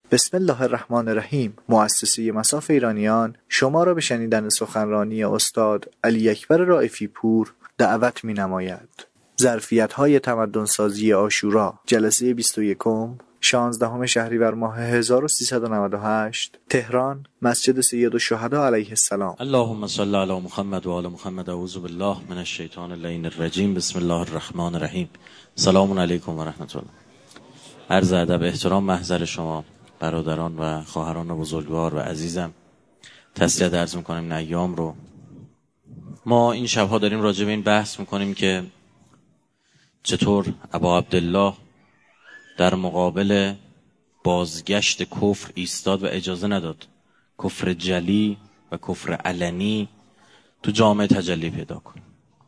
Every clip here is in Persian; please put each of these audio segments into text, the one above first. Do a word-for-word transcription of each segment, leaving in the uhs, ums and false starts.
بسم الله الرحمن الرحیم. مؤسسه مصاف ایرانیان شما را به شنیدن سخنرانی استاد علی اکبر رائفی پور دعوت می‌نماید. ظرفیت‌های تمدن‌سازی عاشورا، جلسه بیست و یکم، شانزدهم شهریور ماه هزار و سیصد و نود و هشت، تهران، مسجد سید الشهدا علیه السلام. اللهم صل علی محمد و آل محمد. اعوذ بالله من الشیطان اللعین الرجیم. بسم الله الرحمن الرحیم. سلام علیکم و رحمت الله. عرض ادب احترام محضر شما برادران و خواهران بزرگوار و عزیزم، تسلیت عرض میکنیم این ایام رو. ما این شبها داریم راجع به این بحث میکنیم که چطور ابا عبدالله در مقابل بازگشت کفر ایستاد و اجازه نداد کفر جلی و کفر علنی تو جامعه تجلی پیدا کنه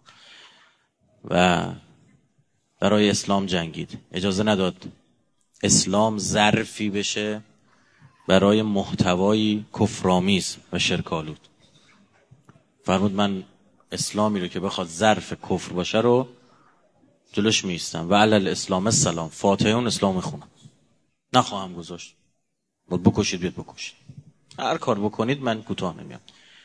و برای اسلام جنگید. اجازه نداد اسلام ظرفی بشه برای محتوای کفرآمیز و شرک‌آلود. فرمود من اسلامی رو که بخواد ظرف کفر باشه رو جلوش میستم و علی الاسلام السلام، فاتحه اون اسلام میخونم، نخواهم گذاشت. بود بکشید بیاد بکشید، هر کار بکنید من کوتاه نمیام.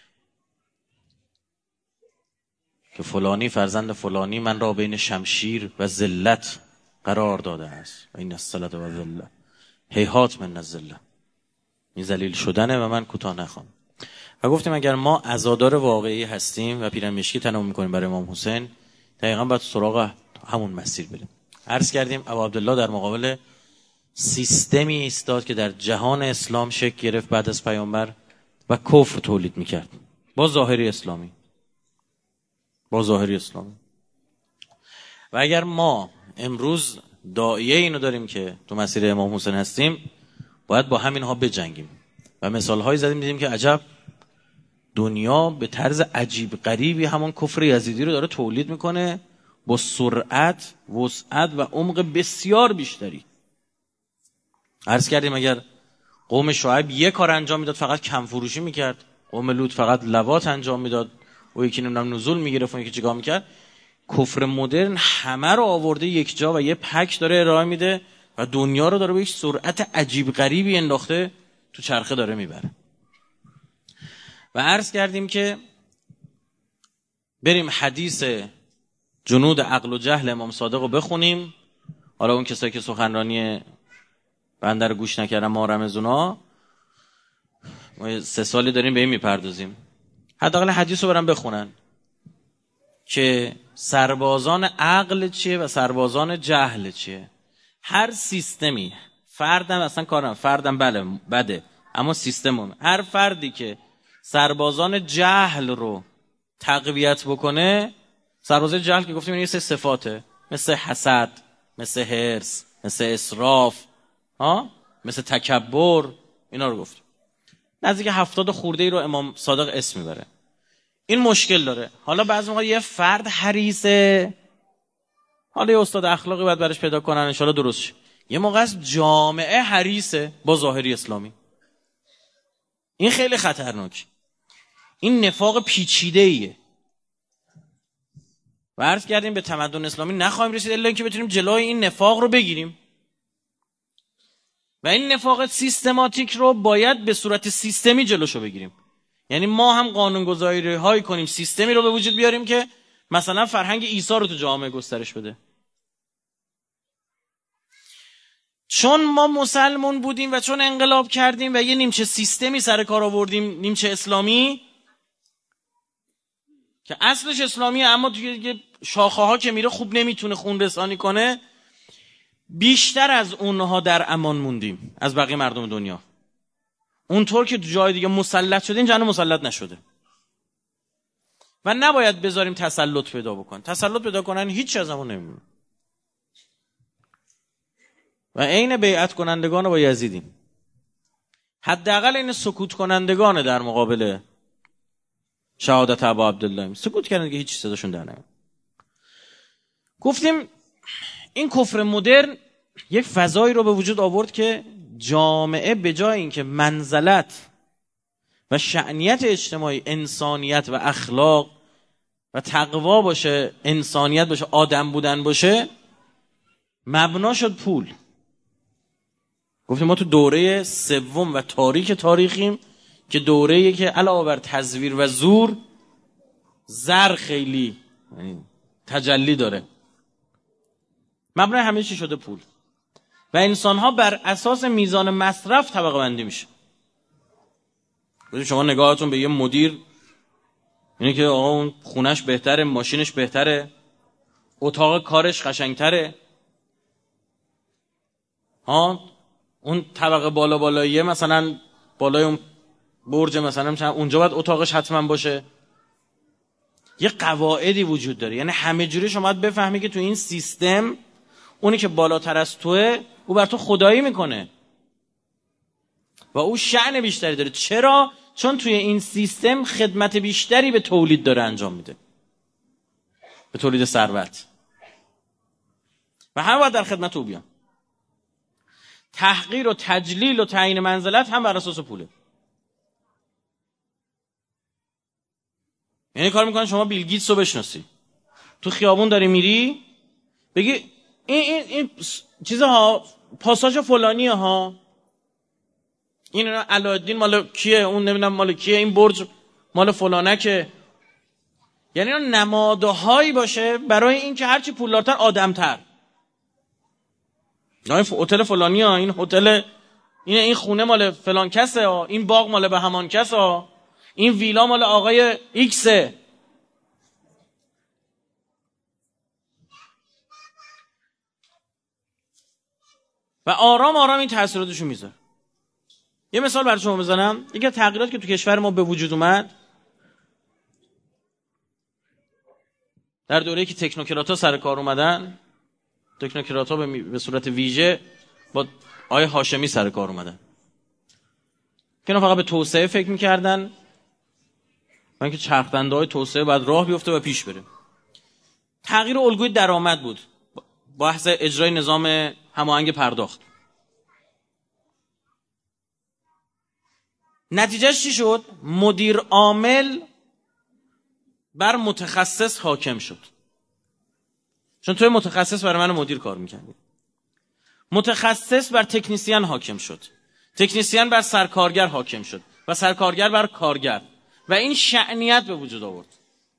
که فلانی فرزند فلانی من را بین شمشیر و ذلت قرار داده است و این الصلاه و ذلت هیهات من الذله، این ذلیل شدنه و من کوتاه نخوام. و گفتیم اگر ما عزادار واقعی هستیم و پیرمشکی تنم میکنیم برای امام حسین، دقیقاً باید سراغ همون مسیر بریم. عرض کردیم ابا عبدالله در مقابل سیستمی ایستاد که در جهان اسلام شکل گرفت بعد از پیامبر و کفر تولید میکرد با ظاهری اسلامی، با ظاهری اسلامی. و اگر ما امروز داعیه اینو داریم که تو مسیر امام حسین هستیم، باید با همینها بجنگیم. و مثالهایی زدیم دیدیم که عجب دنیا به طرز عجیب غریبی همون کفر یزیدی رو داره تولید میکنه با سرعت، وسعت و عمق بسیار بیشتری. عرض کردیم اگر قوم شعیب یک کار انجام میداد فقط کم فروشی میکرد، قوم لوط فقط لواط انجام میداد و یکی نمیدونم نزول میگرفت و یکی چیکار میکرد، کفر مدرن همه رو آورده یک جا و یه پک داره ارائه میده و دنیا رو داره به یک سرعت عجیب غریبی انداخته تو چرخه داره میبره. و عرض کردیم که بریم حدیث جنود عقل و جهل امام صادق رو بخونیم. حالا اون کسایی که سخنرانی بنده رو گوش نکردن ما رمزونا، ما سه سالی داریم به این میپردازیم، حداقل حدیث رو برن بخونن که سربازان عقل چیه و سربازان جهل چیه. هر سیستمی، فردم اصلا کارم فردم بله بده، اما سیستمم، هر فردی که سربازان جهل رو تقویت بکنه، سربازان جهل که گفتیم این یه سه صفاته، مثل حسد، مثل حرص، مثل اسراف، ها، مثل تکبر، اینا رو گفتیم. نزدیک هفتاد خورده ای رو امام صادق اسم میبره. این مشکل داره. حالا بعضی موقع یه فرد حریصه، حالا یه استاد اخلاقی باید برش پیدا کنن ان شاءالله درست شه. یه موقع از جامعه حریصه با ظاهری اسلامی. این خیلی خطرناک. این نفاق پیچیده ایه. و عرض کردیم به تمدن اسلامی نخواهیم رسید الا اینکه بتونیم جلوی این نفاق رو بگیریم. و این نفاق سیستماتیک رو باید به صورت سیستمی جلوشو بگیریم. یعنی ما هم قانونگذاری هایی کنیم، سیستمی رو به وجود بیاریم که مثلا فرهنگ عیسی رو تو جامعه گسترش بده. چون ما مسلمون بودیم و چون انقلاب کردیم و یه نیمچه سیستمی سر کار آوردیم، نیمچه اسلامی که اصلش اسلامیه اما توی شاخه ها که میره خوب نمیتونه خون رسانی کنه، بیشتر از اونها در امان موندیم از بقیه مردم دنیا. اونطور که تو جای دیگه مسلط شده این جهان مسلط نشده و نباید بذاریم تسلط پیدا بکن. تسلط پیدا کنن هیچ از همون نمیمونه. و عین بیعت کنندگان با یزیدیم، حداقل این سکوت کنندگان در مقابل شهادت ابا عبدالله سکوت کردن که هیچ صداشون در نمیاد. گفتیم این کفر مدرن یک فضایی رو به وجود آورد که جامعه به جای اینکه منزلت و شأنیت اجتماعی انسانیت و اخلاق و تقوا باشه، انسانیت باشه، آدم بودن باشه، مبنا شد پول. گفتیم ما تو دوره سوم و تاریک تاریخیم که دوره‌ای که علاوه بر تزویر و زور زر خیلی تجلی داره. مبنای همه چی شده پول و انسان‌ها بر اساس میزان مصرف طبقه بندی میشه. شما نگاهتون به یه مدیر اینه که آقا اون خونش بهتره، ماشینش بهتره، اتاق کارش قشنگتره، ها اون طبقه بالا بالاییه مثلا بالای اون برج مثلا اونجا باید اتاقش حتما باشه. یه قواعدی وجود داره، یعنی همه جوری شما باید بفهمی که تو این سیستم اونی که بالاتر از توه او بر تو خدایی میکنه و او شأن بیشتری داره. چرا؟ چون توی این سیستم خدمت بیشتری به تولید داره انجام میده، به تولید ثروت، و همه باید در خدمت او بیان. تحقیر و تجلیل و تعیین منزلت هم بر اساس پوله. یعنی کار میکنن شما بیل گیتس رو بشناسی، تو خیابون داری میری بگی این این این چیزها پاساژ فلانیه ها، این علایالدین مال کیه، اون نمیدونم مال کیه، این برج مال فلانکه. یعنی اون نمادهایی باشه برای این که هرچی پولدارتر آدمتر. این هتل فلانی ها، این هتل این این خونه مال فلان کسه ها، این باغ مال به همان کسه ها، این ویلا مال آقای ایکسه. و آرام آرام این تاثیراتشو میذاره. یه مثال برای شما بزنم. یکی از تغییراتی که تو کشور ما به وجود اومد در دوره‌ای که تکنوکرات‌ها سر کار اومدن، تکنوکرات‌ها به, می... به صورت ویژه با آقای هاشمی سر کار اومدن که اینا فقط به توسعه فکر می‌کردن، من که چرخدنده‌های توسعه باید راه بیفته و پیش بره. تغییر الگوی درآمد بود، بحث اجرای نظام هماهنگ پرداخت. نتیجهش چی شد؟ مدیر عامل بر متخصص حاکم شد. چون توی متخصص برای من مدیر کار میکردی، متخصص بر تکنیسیان حاکم شد، تکنیسیان بر سرکارگر حاکم شد و سرکارگر بر کارگر، و این شأنیت به وجود آورد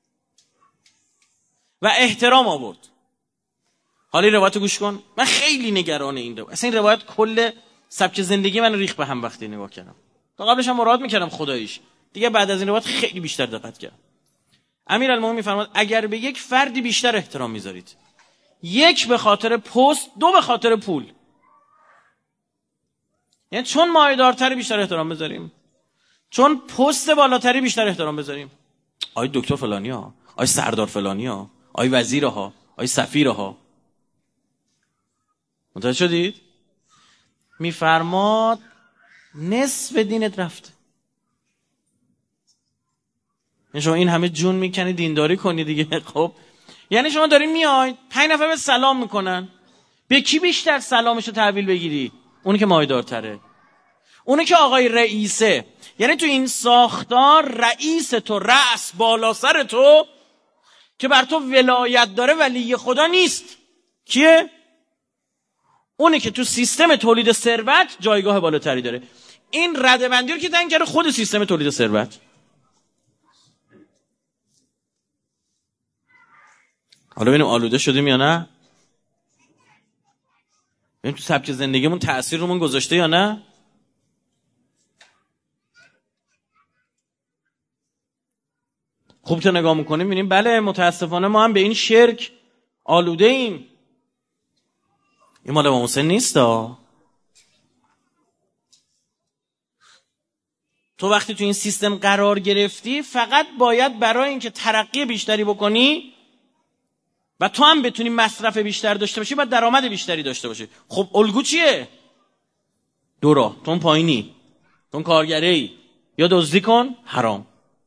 و احترام آورد. حالا این روایت گوش کن. من خیلی نگران این روایت، اصلا این روایت کل سبک زندگی من ریخت به هم وقتی نگاه کردم. تا قبلش هم مراعات میکردم خداییش، دیگه بعد از این روایت خیلی بیشتر دقت کردم. امیرالمومنین میفرماد اگر به یک فردی بیشتر احترام میذارید، یک به خاطر پست، دو به خاطر پول، یعنی چون مایه‌دارتر بیشتر احترام بذاریم، چون پست بالاتری بیشتر احترام بذاریم، آی دکتر فلانی ها، آی سردار فلانی ها، آی وزیر ها، آی سفیر ها. متوجه شدید؟ میفرماد نصف دینت رفته. یعنی شما این همه جون میکنی دینداری کنی دیگه. خب یعنی شما داری میای پنج نفر به سلام میکنن، به کی بیشتر سلامشو تحویل بگیری؟ اونی که مایه‌دارتره، اونی که آقای رئیسه. یعنی تو این ساختار رئیس تو، رأس بالا سر تو که بر تو ولایت داره، ولی خدا نیست. کیه؟ اونی که تو سیستم تولید ثروت جایگاه بالاتری داره. این ردبندی رو که تعیین کرده خود سیستم تولید ثروت. حالا ببینیم آلوده شدیم یا نه؟ ببینیم تو سبک زندگیمون تأثیر رومون گذاشته یا نه؟ خوب که نگاه میکنیم میبینیم بله متاسفانه ما هم به این شرک آلوده ایم. این مال امام حسین نیست ها. تو وقتی تو این سیستم قرار گرفتی فقط باید برای اینکه ترقی بیشتری بکنی و تو هم بتونی مصرف بیشتر داشته باشی باید درآمد بیشتری داشته باشی. خب الگو چیه؟ دو راه. تو اون پایینی، تو اون کارگری، یا دزدی کن حرام،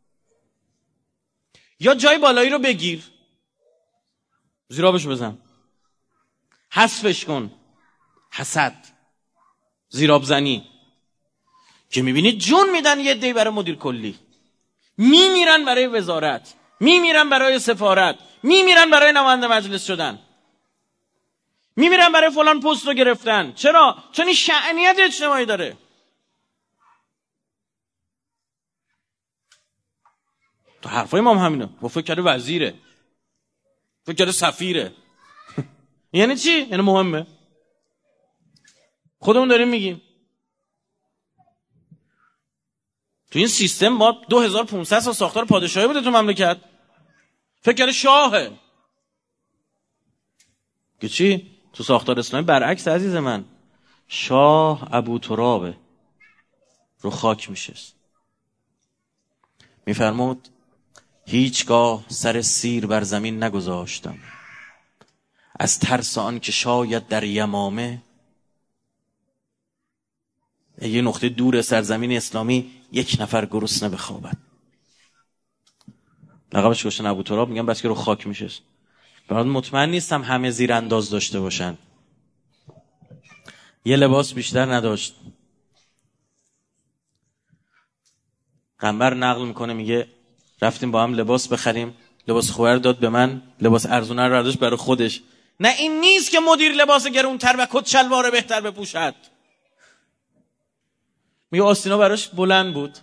یا جای بالایی رو بگیر زیرابش بزن، حذفش کن، حسد، زیراب زنی، که میبینید جون میدن یه دی برای مدیر کلی، میمیرن برای وزارت، میمیرن برای سفارت، میمیرن برای نماینده مجلس شدن. میمیرن برای فلان پست رو گرفتن. چرا؟ چون این شأنیت اجتماعی داره. تو حرفای ما هم همینه. با فکر کرده وزیره، فکر کرده سفیره. یعنی چی؟ یعنی مهمه. خودمون داریم میگیم تو این سیستم ما دو هزار و پانصد سال ساختار پادشاهی بوده تو مملکت. فکر کرده شاهه. که چی؟ تو ساختار اسلامی برعکس عزیز من. شاه ابو ترابه، رو خاک میشست. میفرمود هیچگاه سر سیر بر زمین نگذاشتم از ترس آن که شاید در یمامه، یه نقطه دور سرزمین اسلامی یک نفر گرسنه بخوابد. لقبش گذاشتن ابو تراب، میگن بس که رو خاک میشست. بعد مطمئن نیستم همه زیر انداز داشته باشن. یه لباس بیشتر نداشت. قنبر نقل میکنه میگه رفتیم با هم لباس بخریم، لباس خوبر داد به من، لباس ارزونه رو برداشت برای خودش. نه این نیست که مدیر لباس گرونتر و کت شلوار بهتر بپوشد. میگه آستینا براش بلند بود.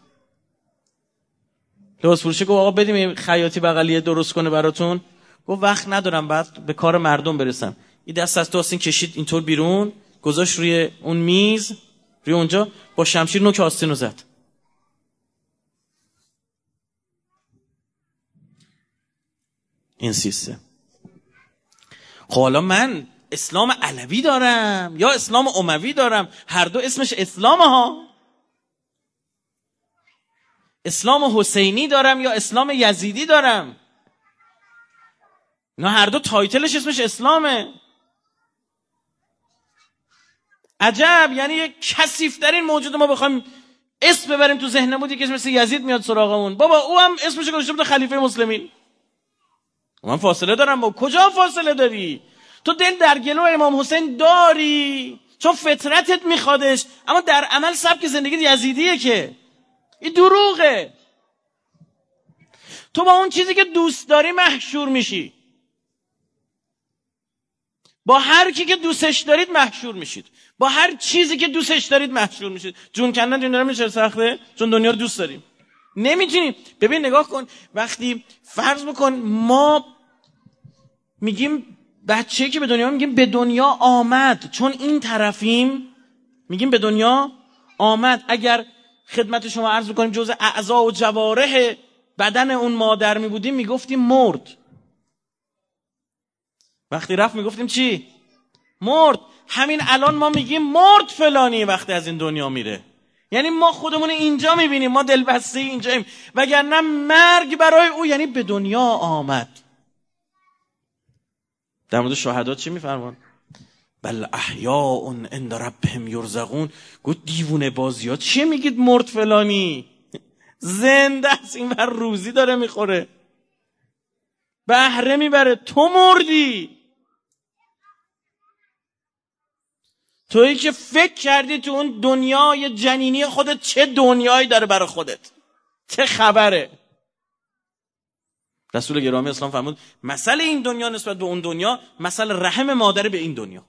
لباس فروشه گفت آقا بدیم خیاطی بغلیه درست کنه براتون. گفت وقت ندارم، بعد به کار مردم برسم. این دست از تو آستین کشید اینطور بیرون، گذاشت روی اون میز، روی اونجا، با شمشیر نوک آستینو زد. این سیستم. خب حالا من اسلام علوی دارم یا اسلام اموی دارم، هر دو اسمش اسلام ها. اسلام حسینی دارم یا اسلام یزیدی دارم، نه هر دو تایتلش اسمش اسلامه. عجب، یعنی یک کثیف‌ترین موجود ما بخوایم اسم ببریم تو ذهنمون که مثل یزید میاد سراغمون. بابا او هم اسمش گذاشته بود خلیفه مسلمین. من فاصله دارم با کجا فاصله داری؟ تو دل در گلو امام حسین داری چون فطرتت میخوادش، اما در عمل سبک زندگیت یزیدیه که این دروغه. تو با اون چیزی که دوست داری محشور میشی، با هر کی که دوستش دارید محشور میشید، با هر چیزی که دوستش دارید محشور میشید. جون کندن دنیا میشه سخته چون دنیا رو دوست داریم، نمیتونیم. ببین نگاه کن، وقتی فرض بکن ما میگیم بچه‌ای که به دنیا میگیم به دنیا آمد، چون این طرفیم میگیم به دنیا آمد. اگر خدمت شما عرض بکنیم جزء اعضا و جوارح بدن اون مادر میبودیم میگفتیم مرد. وقتی رفت میگفتیم چی؟ مرد. همین الان ما میگیم مرد فلانی وقتی از این دنیا میره. یعنی ما خودمون اینجا میبینیم، ما دلبسته اینجاییم، وگرنه مرگ برای او یعنی به دنیا آمد. در مورد شهدا چی میفرمان؟ بل احیاء عند ربهم یرزقون. گفت دیوونه بازی ها چی میگید مرد فلانی؟ زنده است، این بر روزی داره میخوره، بهره میبره. تو مردی، تویی که فکر کردی تو اون دنیای جنینی خودت چه دنیایی داره برای خودت، چه خبره. رسول گرامی اسلام فرمود مثل این دنیا نسبت به اون دنیا مثل رحم مادر به این دنیا.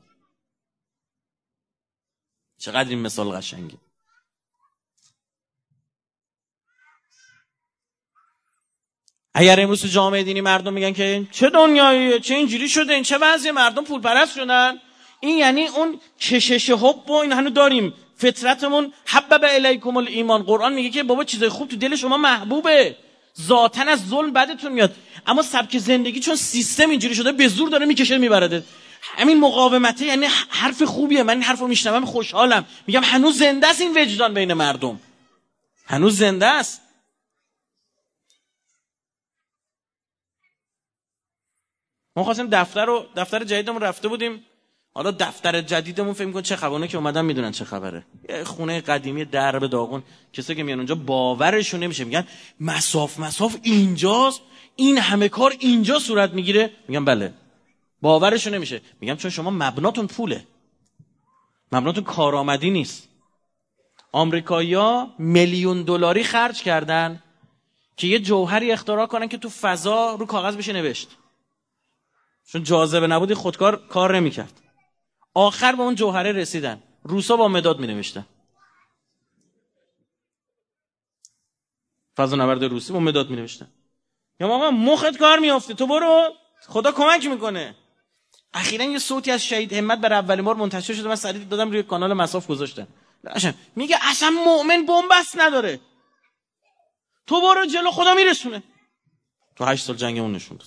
چقدر این مثال قشنگه. اگر امروز تو جامعه دینی مردم میگن که چه دنیاییه، چه اینجوری شده، این چه وضعیه، مردم پول پرست شدن، این یعنی اون کشش حب و این هنو داریم، فطرتمون حبب الیکم الایمان. قرآن میگه که بابا چیزای خوب تو دل شما محبوبه، ذاتن از ظلم بدتون میاد، اما سبک زندگی چون سیستم اینجوری شده به زور داره میکشه میبرده. همین مقاومته یعنی حرف خوبیه، من این حرفو میشنوم خوشحالم، میگم هنوز زنده است این وجدان بین مردم، هنوز زنده است. ما خواستیم دفتر رو دفتر جدیدمون رفته بودیم، حالا دفتر جدیدمون فکر می‌کنن چه خبره، که اومدن میدونن چه خبره. یه خونه قدیمی درب داغون، کسایی که میان اونجا باورشون نمیشه، میگن مساف مساف اینجاست، این همه کار اینجا صورت میگیره. میگم بله، باورشون نمیشه. میگم چون شما مبناتون پوله، مبناتون کارآمدی نیست. آمریکایی‌ها میلیون دلاری خرج کردن که یه جوهری اختراع کنن که تو فضا رو کاغذ بشه نوشت، چون جاذبه نبودی خودکار کار نمی‌کرد. آخر به اون جوهره رسیدن. روسا با مداد می نوشتن. فضا نورد روسی با مداد می نوشتن. یا ماما مخت کار میافته، تو برو خدا کمک میکنه. اخیراً یه صوتی از شهید همت برای اولین بار منتشر شده، من سریع دادم روی کانال مصاف گذاشتن. میگه اصلا مؤمن بن‌بست نداره، تو برو جلو خدا میرسونه. تو هشت سال جنگ اون نشون داد.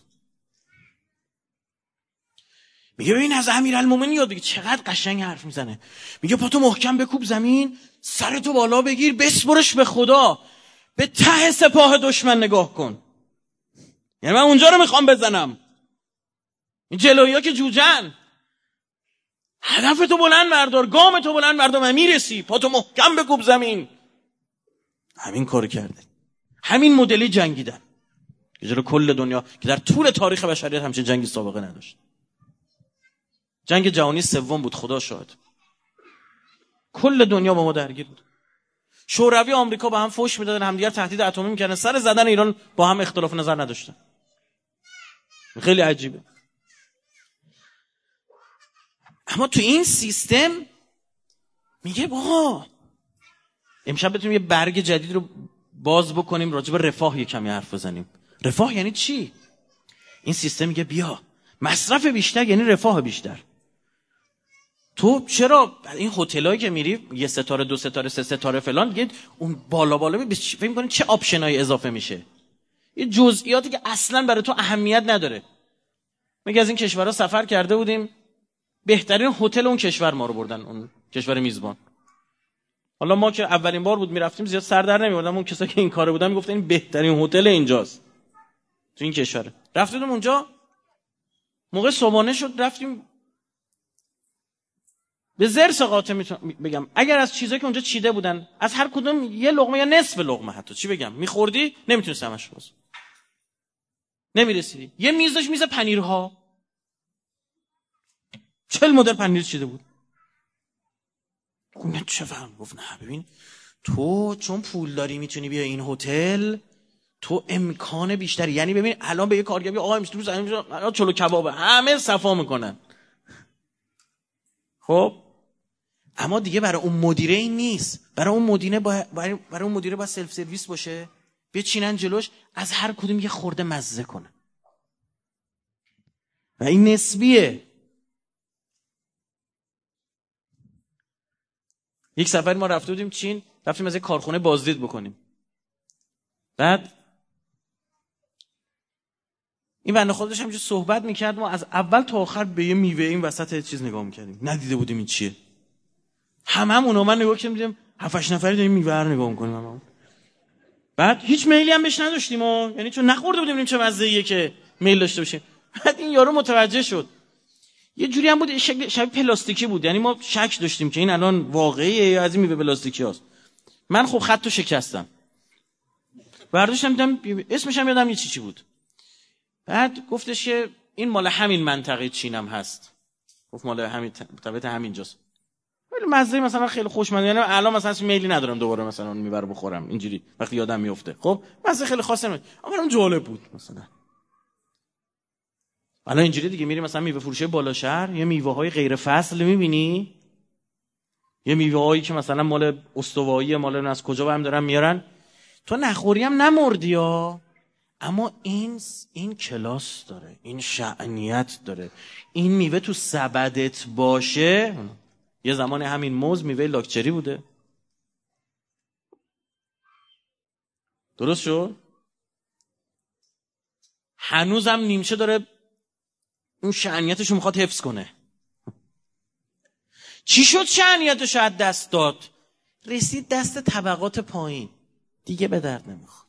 میگه ببین از امیرالمومنین یاد بگیر. چقدر قشنگ حرف میزنه. میگه پاتو محکم بکوب زمین، سرتو بالا بگیر، بسپرش به خدا، به ته سپاه دشمن نگاه کن. یعنی من اونجا رو میخوام بزنم. این جلویی ها که جوجن. هدف تو بلند بردار، گام تو بلند بردار و میرسی. پاتو محکم بکوب زمین. همین کار کرده. همین مدلی جنگیدن که جلو کل دنیا، که در طول تاریخ بشریت همچین جنگی سابقه نداشت. جنگ جهانی سوم بود، خدا شاهد. کل دنیا با ما درگیر بود. شوروی و آمریکا با هم فوش میدادن، همدیگر تهدید اتمی میکردن، سر زدن ایران با هم اختلاف نظر نداشتن. خیلی عجیبه. اما تو این سیستم میگه با امشب بتونیم یه برگ جدید رو باز بکنیم، راجع به رفاه یه کمی حرف بزنیم. رفاه یعنی چی؟ این سیستم میگه بیا مصرف بیشتر یعنی رفاه بیشتر. تو چرا این هتلایی که میری یه ستاره، دو ستاره، سه ستاره فلان، دیگه اون بالا بالا فکر می‌کنی چه آپشنای اضافه میشه؟ یه جزئیاتی که اصلا برای تو اهمیت نداره. میگه از این کشورها سفر کرده بودیم، بهترین هتل اون کشور ما رو بردن، اون کشور میزبان. حالا ما که اولین بار بود میرفتیم زیاد سر در نمیوردم، اون کسایی که این کارو بودن میگفتن این بهترین هتل اینجاست تو این کشور. رفتیم اونجا، موقع صبحانه شد رفتیم به زرس قاطع بگم، اگر از چیزایی که اونجا چیده بودن از هر کدوم یه لقمه یا نصف لقمه حتی چی بگم میخوردی نمیتونستی همش باز نمیرسیدی. یه میز داشت، میز پنیرها، چهل مدل پنیر چیده بود. گفتم چه فهم؟ گفت نه ببین تو چون پول داری میتونی بیا این هتل، تو امکان بیشتری، یعنی ببین الان به یه کارگری آقا میشه تو زمین چلو کبابه همه صفا میکنن. خب اما دیگه برای اون مدیره این نیست. برای اون مدیره با... برای... برای اون مدیره باید سلف سرویس باشه، بچینن جلوش از هر کدوم یه خورده مزه کنه و این نسبیه. یک سفر ما رفته بودیم چین، رفتیم از یک کارخونه بازدید بکنیم. بعد این بنده خدا داشت همینجور صحبت میکرد، ما از اول تا آخر به یه میوه این وسط چیز نگاه میکردیم، ندیده بودیم این چیه. هممون و من نگاه کردیم دیدیم هفت هشت نفری داریم میوه رو نگاه میکنیم هممون. بعد هیچ میلی هم بهش نداشتیم و یعنی چون نخورده بودیم چه مزه‌ایه که میل داشته باشیم. بعد این یارو متوجه شد، یه جوری هم بود شکل شبیه پلاستیکی بود، یعنی ما شک داشتیم که این الان واقعیه یا از این میوه پلاستیکی هست. من خب خطو شکستم، برداشتم دیدم اسمش هم یادم یه چی چی بود. بعد گفتش که این مال همین منطقه چینم هست. گفت مال همین طبیعت همینجاست. ولی مزه مثلا خیلی خوشمزه، یعنی الان مثلا میلی ندارم دوباره مثلا اون میبره بخورم اینجوری وقتی یادم میفته. خب مزه خیلی خاصه نمیاد، اما اون جالب بود. مثلا الان اینجوری دیگه میری مثلا میوه فروشه بالا شهر، یه میوه های غیر فصل میبینی، یه میوه هایی که مثلا مال استوایی مال از کجا هم دارن میارن، تو نخوری هم نمردی ها. اما این این کلاس داره، این شأنیت داره. این میوه تو سبدت باشه. یه زمان همین موز میوه لاکچری بوده، درست شد؟ هنوزم نیمچه داره اون شأنیتش رو میخواد حفظ کنه. چی شد شأنیتش از دست داد؟ رسید دست طبقات پایین، دیگه به درد نمیخواد.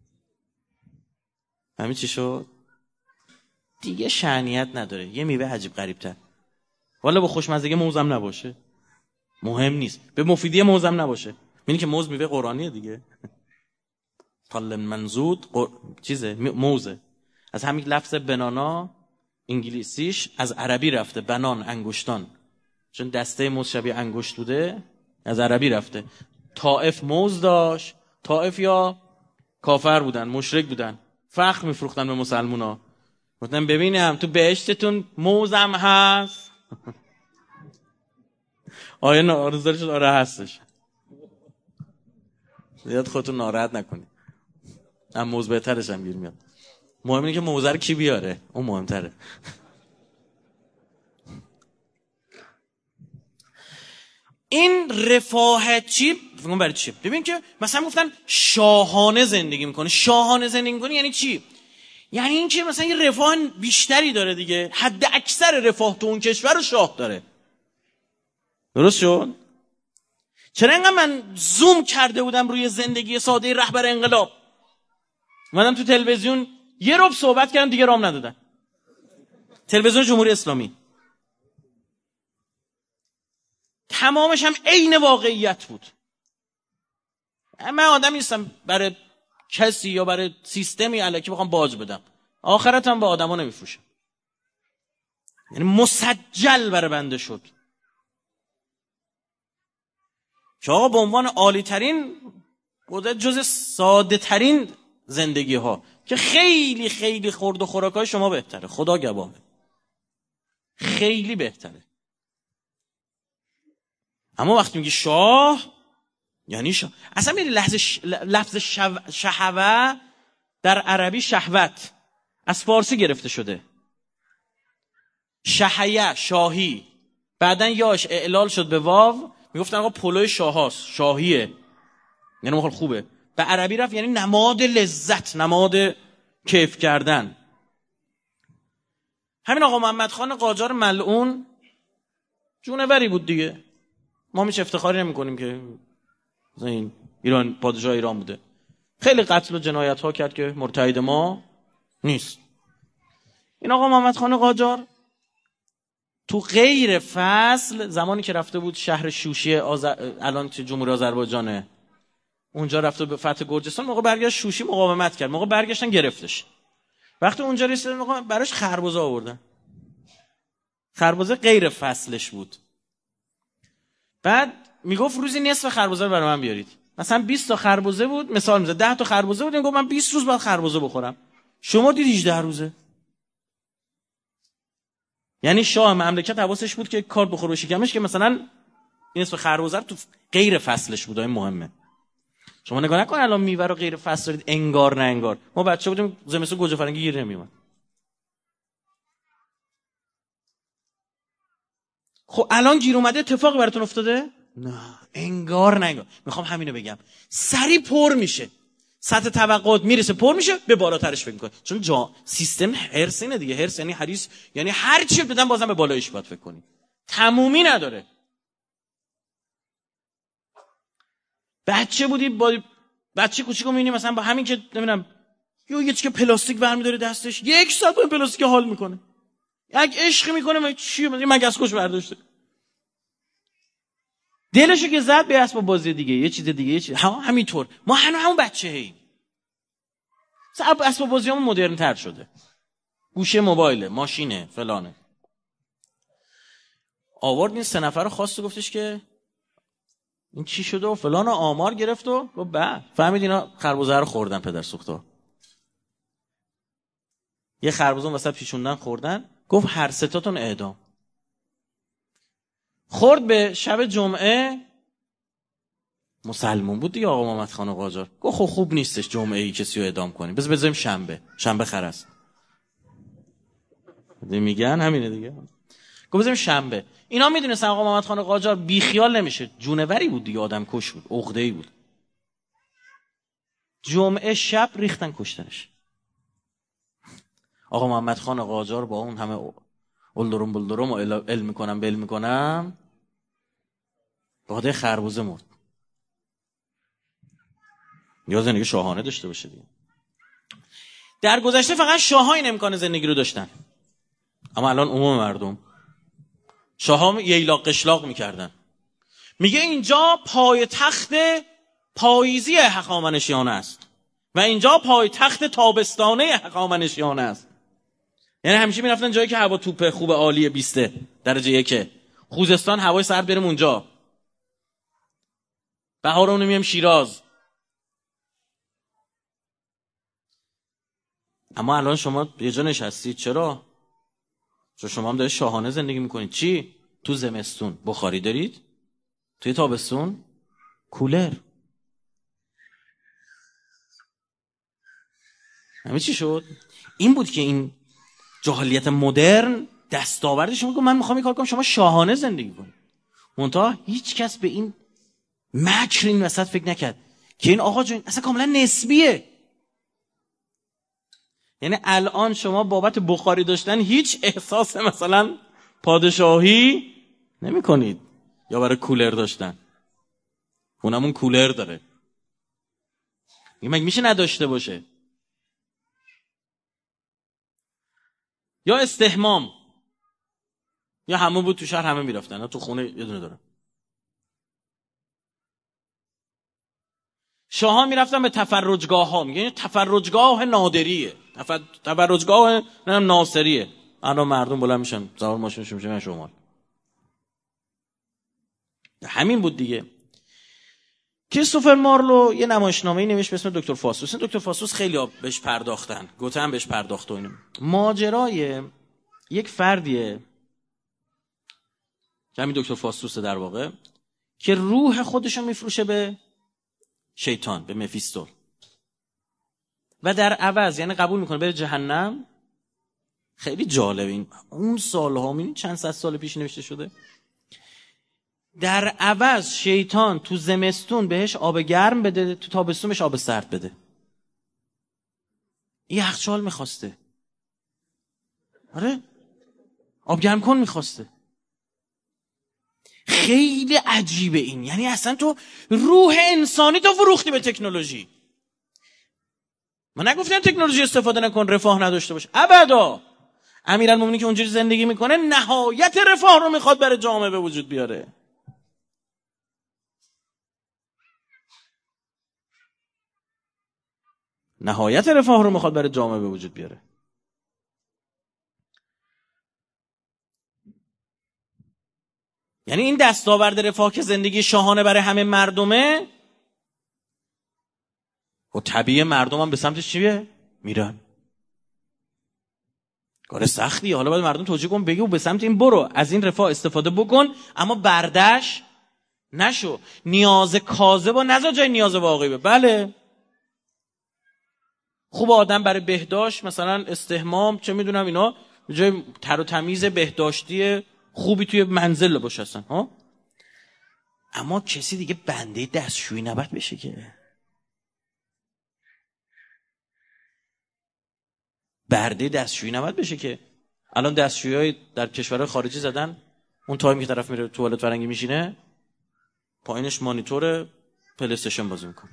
همین چی شد؟ دیگه شأنیت نداره. یه میوه عجیب غریب تر، والا با خوشمزگی موزم نباشه مهم نیست، به مفیدی موزم نباشه. می‌بینی که موز میوه قرآنیه دیگه. طل منزود قر... چیزه موزه، از همین لفظ بنانا انگلیسیش از عربی رفته، بنان انگشتان، چون دسته موز شبیه انگشت بوده از عربی رفته. طائف موز داشت، طائف یا کافر بودن، مشرک بودن، فخر میفروختن به مسلمونا، گفتن ببینم تو بهشتتون موزم هست. آیا ناراضی شد؟ آره هستش. زیاد خودتون ناراحت نکنید. اما موضوع بهترش هم گیر میاد. مهم اینه که موضوع رو کی بیاره، اون مهمتره. این رفاهت چی؟ فکر برای چی؟ ببین که مثلا گفتن شاهانه زندگی میکنه. شاهانه زندگی میکنه یعنی چی؟ یعنی این که مثلا یه رفاه بیشتری داره دیگه. حد اکثر رفاه تو اون کشور رو شاه داره. درست شد؟ چرا اینقدر من زوم کرده بودم روی زندگی ساده رهبر انقلاب؟ اومدم تو تلویزیون یه ربع صحبت کردم دیگه رام ندادن. تلویزیون جمهوری اسلامی تمامش هم عین واقعیت بود. من آدم نیستم برای کسی یا برای سیستمی الکی بخوام باج بدم. آخرتم به آدما نمیفروشم. یعنی مسجل برای بنده شد که آقا به عنوان عالی ترین بوده جز ساده ترین زندگی ها که خیلی خیلی خورد و خوراکای شما بهتره. خدا گواهه خیلی بهتره. اما وقتی میگی شاه یعنی شاه. اصلا میری لحظه ش... لفظ شو... شهوه در عربی شهوت از فارسی گرفته شده. شهیه شاهی، بعدن یاش اعلال شد به واو، میگفتن آقا پلوی شاهاست، شاهیه، یعنی مخال خوبه. به عربی رفت یعنی نماد لذت، نماد کیف کردن. همین آقا محمد خان قاجار ملعون جونوری بود دیگه. ما میشه افتخاری نمی کنیم که این ایران پادشاه ایران بوده. خیلی قتل و جنایت ها کرد که مرتعد ما نیست. این آقا محمد خان قاجار تو غیر فصل زمانی که رفته بود شهر شوشی آزر... الان جمهوری آذربایجانه، اونجا رفته به فتح گرجستان، موقع برگشت شوشی مقاومت کرد، موقع برگشتن گرفتش. وقتی اونجا رسید موقع براش خربزه آوردن. خربزه غیر فصلش بود. بعد میگفت روزی نصف خربزه رو برای من بیارید. مثلا بیست تا خربزه بود، مثال میزنم ده تا خربزه بود، میگفت من بیست روز بعد خربزه بخورم. شما دید هجده روزه. یعنی شاه مملکت حواسش بود که کار بخوره شکمش که مثلا این نصف خربزه رو تو غیر فصلش بود. این مهمه. شما نگاه نکن الان میوه رو غیر فصل دارید انگار نه انگار. ما بچه بودیم زمستون گوجه فرنگی گیر نمیومد. خب الان گیر اومده اتفاق براتون افتاده؟ نه انگار نه انگار. میخوام همینو بگم. سری پر میشه. سطح توقعات میرسه پر میشه، به بالاترش فکر میکنه. چون جا سیستم هرس اینه دیگه. هرس یعنی حریص، یعنی هر چی بدن بازم به بالایش باید فکر کنی. تمومی نداره. بچه بودی با بچه کوچیکو میبینی مثلا با همین که نمیدونم یه یه چیز پلاستیک برمی‌داره دستش، یک ساعت با پلاستیک حال میکنه. یک عشق میکنه و چی مثلا مگس کش برداشته. دلشو که زد به اسباب بازی دیگه، یه چیز دیگه، یه چیز هم همینطور. ما هنوز همون بچه‌ایم. مثلا اسباب بازیامون مدرن تر شده. گوشه موبایل، ماشینه، فلانه. آورد این سه نفر رو خواست و گفتش که این چی شده و فلان و آمار گرفت و گفت بعد فهمید اینا خربزه رو خوردن پدر سوختا. یه خربزه وسط پیشوندن خوردن، گفت هر سه تاتون اعدام. خورد به شب جمعه، مسلمون بود دیگه آقا محمد خان قاجار. گفت خب خوب نیستش جمعه ای کسی رو اعدام کنیم، بذار بذاریم شنبه، شنبه خرس. میگن همینه دیگه. گفت بذاریم شنبه. اینا میدونستن آقا محمد خان قاجار بیخیال نمیشه، جونوری بود دیگه، آدم کش بود، عقده‌ای بود. جمعه شب ریختن کشتنش. آقا محمد خان قاجار با اون همه اولدرم بلدرم و علم میکنم بل میکنم باده خربوزه مرد. یا زندگی شاهانه داشته باشه دیگه. در گذشته فقط شاه‌ها این امکان زندگی رو داشتن، اما الان عموم مردم شاه‌ها ییلاق قشلاق میکردن. میگه اینجا پای تخت پاییزی هخامنشیانه است و اینجا پای تخت تابستانه هخامنشیانه است. یعنی همیشه میرفتن جایی که هوا توپه خوب عالیه بیسته درجه یکه. خوزستان هوای سرد بریم اونجا، بهار اونو میام شیراز. اما الان شما یه جا نشستید، چرا؟ چون شما هم دارید شاهانه زندگی میکنید. چی؟ تو زمستون بخاری دارید، توی تابستون کولر. همه چی شد. این بود که این جاهلیت مدرن دستاوردش میگه من میخوام این کار کنم شما شاهانه زندگی کنید. منتها هیچ کس به این مکر این وسط فکر نکرد که این آقا جون اصلا کاملا نسبیه. یعنی الان شما بابت بخاری داشتن هیچ احساس مثلا پادشاهی نمی کنید یا برای کولر داشتن. اونمون کولر داره. این مگه میشه نداشته باشه؟ یا استحمام، یا همون بود تو شهر همه میرفتن، تو خونه یه دونه داره. شاه‌ها میرفتن به تفرجگاه ها، میگن تفرجگاه نادریه، تفر... تفرجگاه ناصریه. الان مردم بلند میشن سوار ماشینشون میشن شمال. همین بود دیگه. کریستوفر مارلو یه نمایشنامه‌ای نوشت به اسم دکتر فاستوس. دکتر فاستوس خیلی بهش پرداختن، گوته هم بهش پرداخت و اینو. ماجرای یک فردیه که همین دکتر فاستوس در واقع که روح خودشو میفروشه به شیطان، به مفیستول، و در عوض یعنی قبول میکنه بره جهنم. خیلی جالب این اون سالها میبینید چند صد سال پیش نوشته شده. در عوض شیطان تو زمستون بهش آب گرم بده، تو تابستون بهش آب سرد بده. این یخچال میخواسته، آره آب گرم کن میخواسته. خیلی عجیبه این. یعنی اصلا تو روح انسانی تو فروختی به تکنولوژی. من نگفتم تکنولوژی استفاده نکن رفاه نداشته باش، ابدا. امیرالمومنین که اونجوری زندگی میکنه نهایت رفاه رو میخواد برای جامعه به وجود بیاره. نهایت رفاه رو میخواد برای جامعه به وجود بیاره. یعنی این دستاورد رفاه که زندگی شاهانه برای همه مردمه و طبیعی مردم هم به سمتش چیه؟ میرن. کار سختیه. حالا باید مردم توجیه کن، بگی و به سمت این برو، از این رفاه استفاده بکن، اما بردش نشو. نیاز کاذب و نذار جای نیاز واقعی. بله خوب آدم برای بهداشت مثلا استحمام چه میدونم اینا جای تر و تمیز بهداشتی خوبی توی منزل باشه اصلا ها. اما کسی دیگه بنده دستشویی نباید بشه که. برده دستشویی نباید بشه که. الان دستشویی در کشورهای خارجی زدن اون تایمی که طرف میره توالت فرنگی میشینه پایینش مانیتور پلی استیشن بازی میکنه.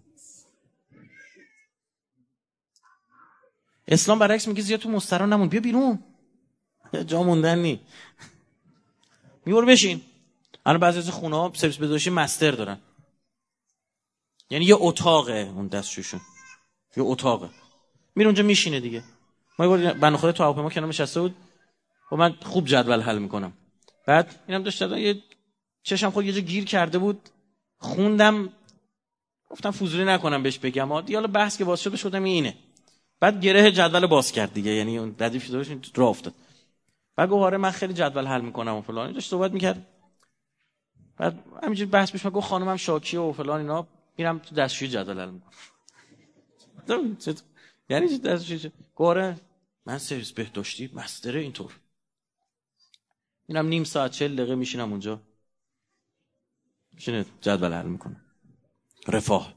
اسلام برعکس میگه زیاد تو مسترا نمون، بیا بیرون، جا موندن نی، میور بشین. الان بعضی از خونه‌ها سرویس بهداشتی مستر دارن، یعنی یه اتاقه اون دستشویشون، یه اتاقه، میره اونجا میشینه دیگه. ما یه بار بنده خدا تو هواپیما کنار نشسته بود و من خوب جدول حل میکنم، بعد اینم داشت یه چشم خود یه جا گیر کرده بود، خوندم گفتم فضولی نکنم بهش بگم ها دیگه. حالا بحث که باز شد بهش گفتم اینه، بعد گره جدول باز کرد دیگه، یعنی اون ردیف شده باشه راه افتاد. بعد گفت آره من خیلی جدول حل میکنم و فلان، داشت صحبت میکرد. بعد همینجوری بحث پیش اومد گفت خانمم شاکیه و فلان اینا، میرم تو دستشویی جدول حل میکنم. یعنی چی دستشویی؟ گفت من سرویس بهداشتی مستر اینطور. میرم نیم ساعت چهل دقیقه میشینم اونجا، میشینه جدول حل میکنم. رفاه.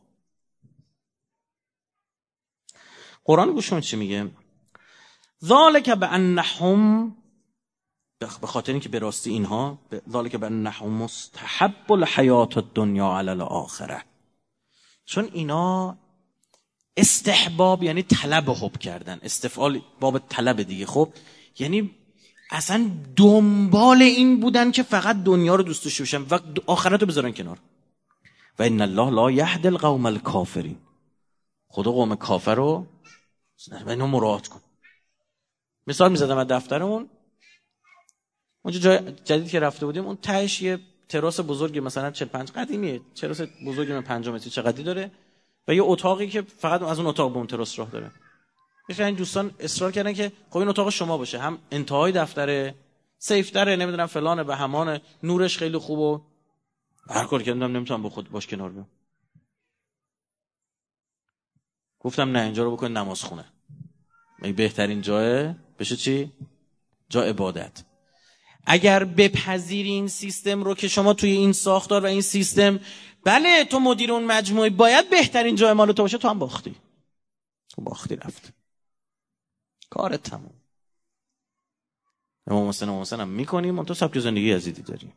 قرآن گوشون چی میگه؟ ذالک بانهم، به خاطر اینکه به راستی اینها، ذالک بانهم مستحب الحیات الدنیا علی الاخره، چون اینا استحباب یعنی طلب حب کردن، استفعال باب طلب دیگه. خب یعنی اصلا دنبال این بودن که فقط دنیا رو دوست داشته باشن و آخرت رو بذارن کنار. و ان الله لا یهدی القوم الکافرین، خدا قوم کافر رو اینو مراعات کن. مثال میزدم از دفترمون، اونجا جای جدید که رفته بودیم، اون تهش یه تراس بزرگی مثلا چهل پنج قدیمیه، تراس بزرگی من پنج متری چقدری داره و یه اتاقی که فقط از اون اتاق به اون تراس راه داره. مثلا این دوستان اصرار کردن که خب این اتاق شما باشه، هم انتهای دفتره، سیف داره، نمیدونم فلانه، به همان نورش خیلی خوب و هر کار کردم نمیتونم با خود باش کنار بیام. گفتم نه اینجا رو بکن نماز خونه. این بهترین جایه بشه چی؟ جا عبادت. اگر بپذیری این سیستم رو که شما توی این ساختار و این سیستم، بله تو مدیر اون مجموعه باید بهترین جای مال تو باشه، تو هم باختی. تو باختی رفت. کارت تموم. امام حسین امام حسین هم میکنیم، تو سبک زندگی یزیدی داری.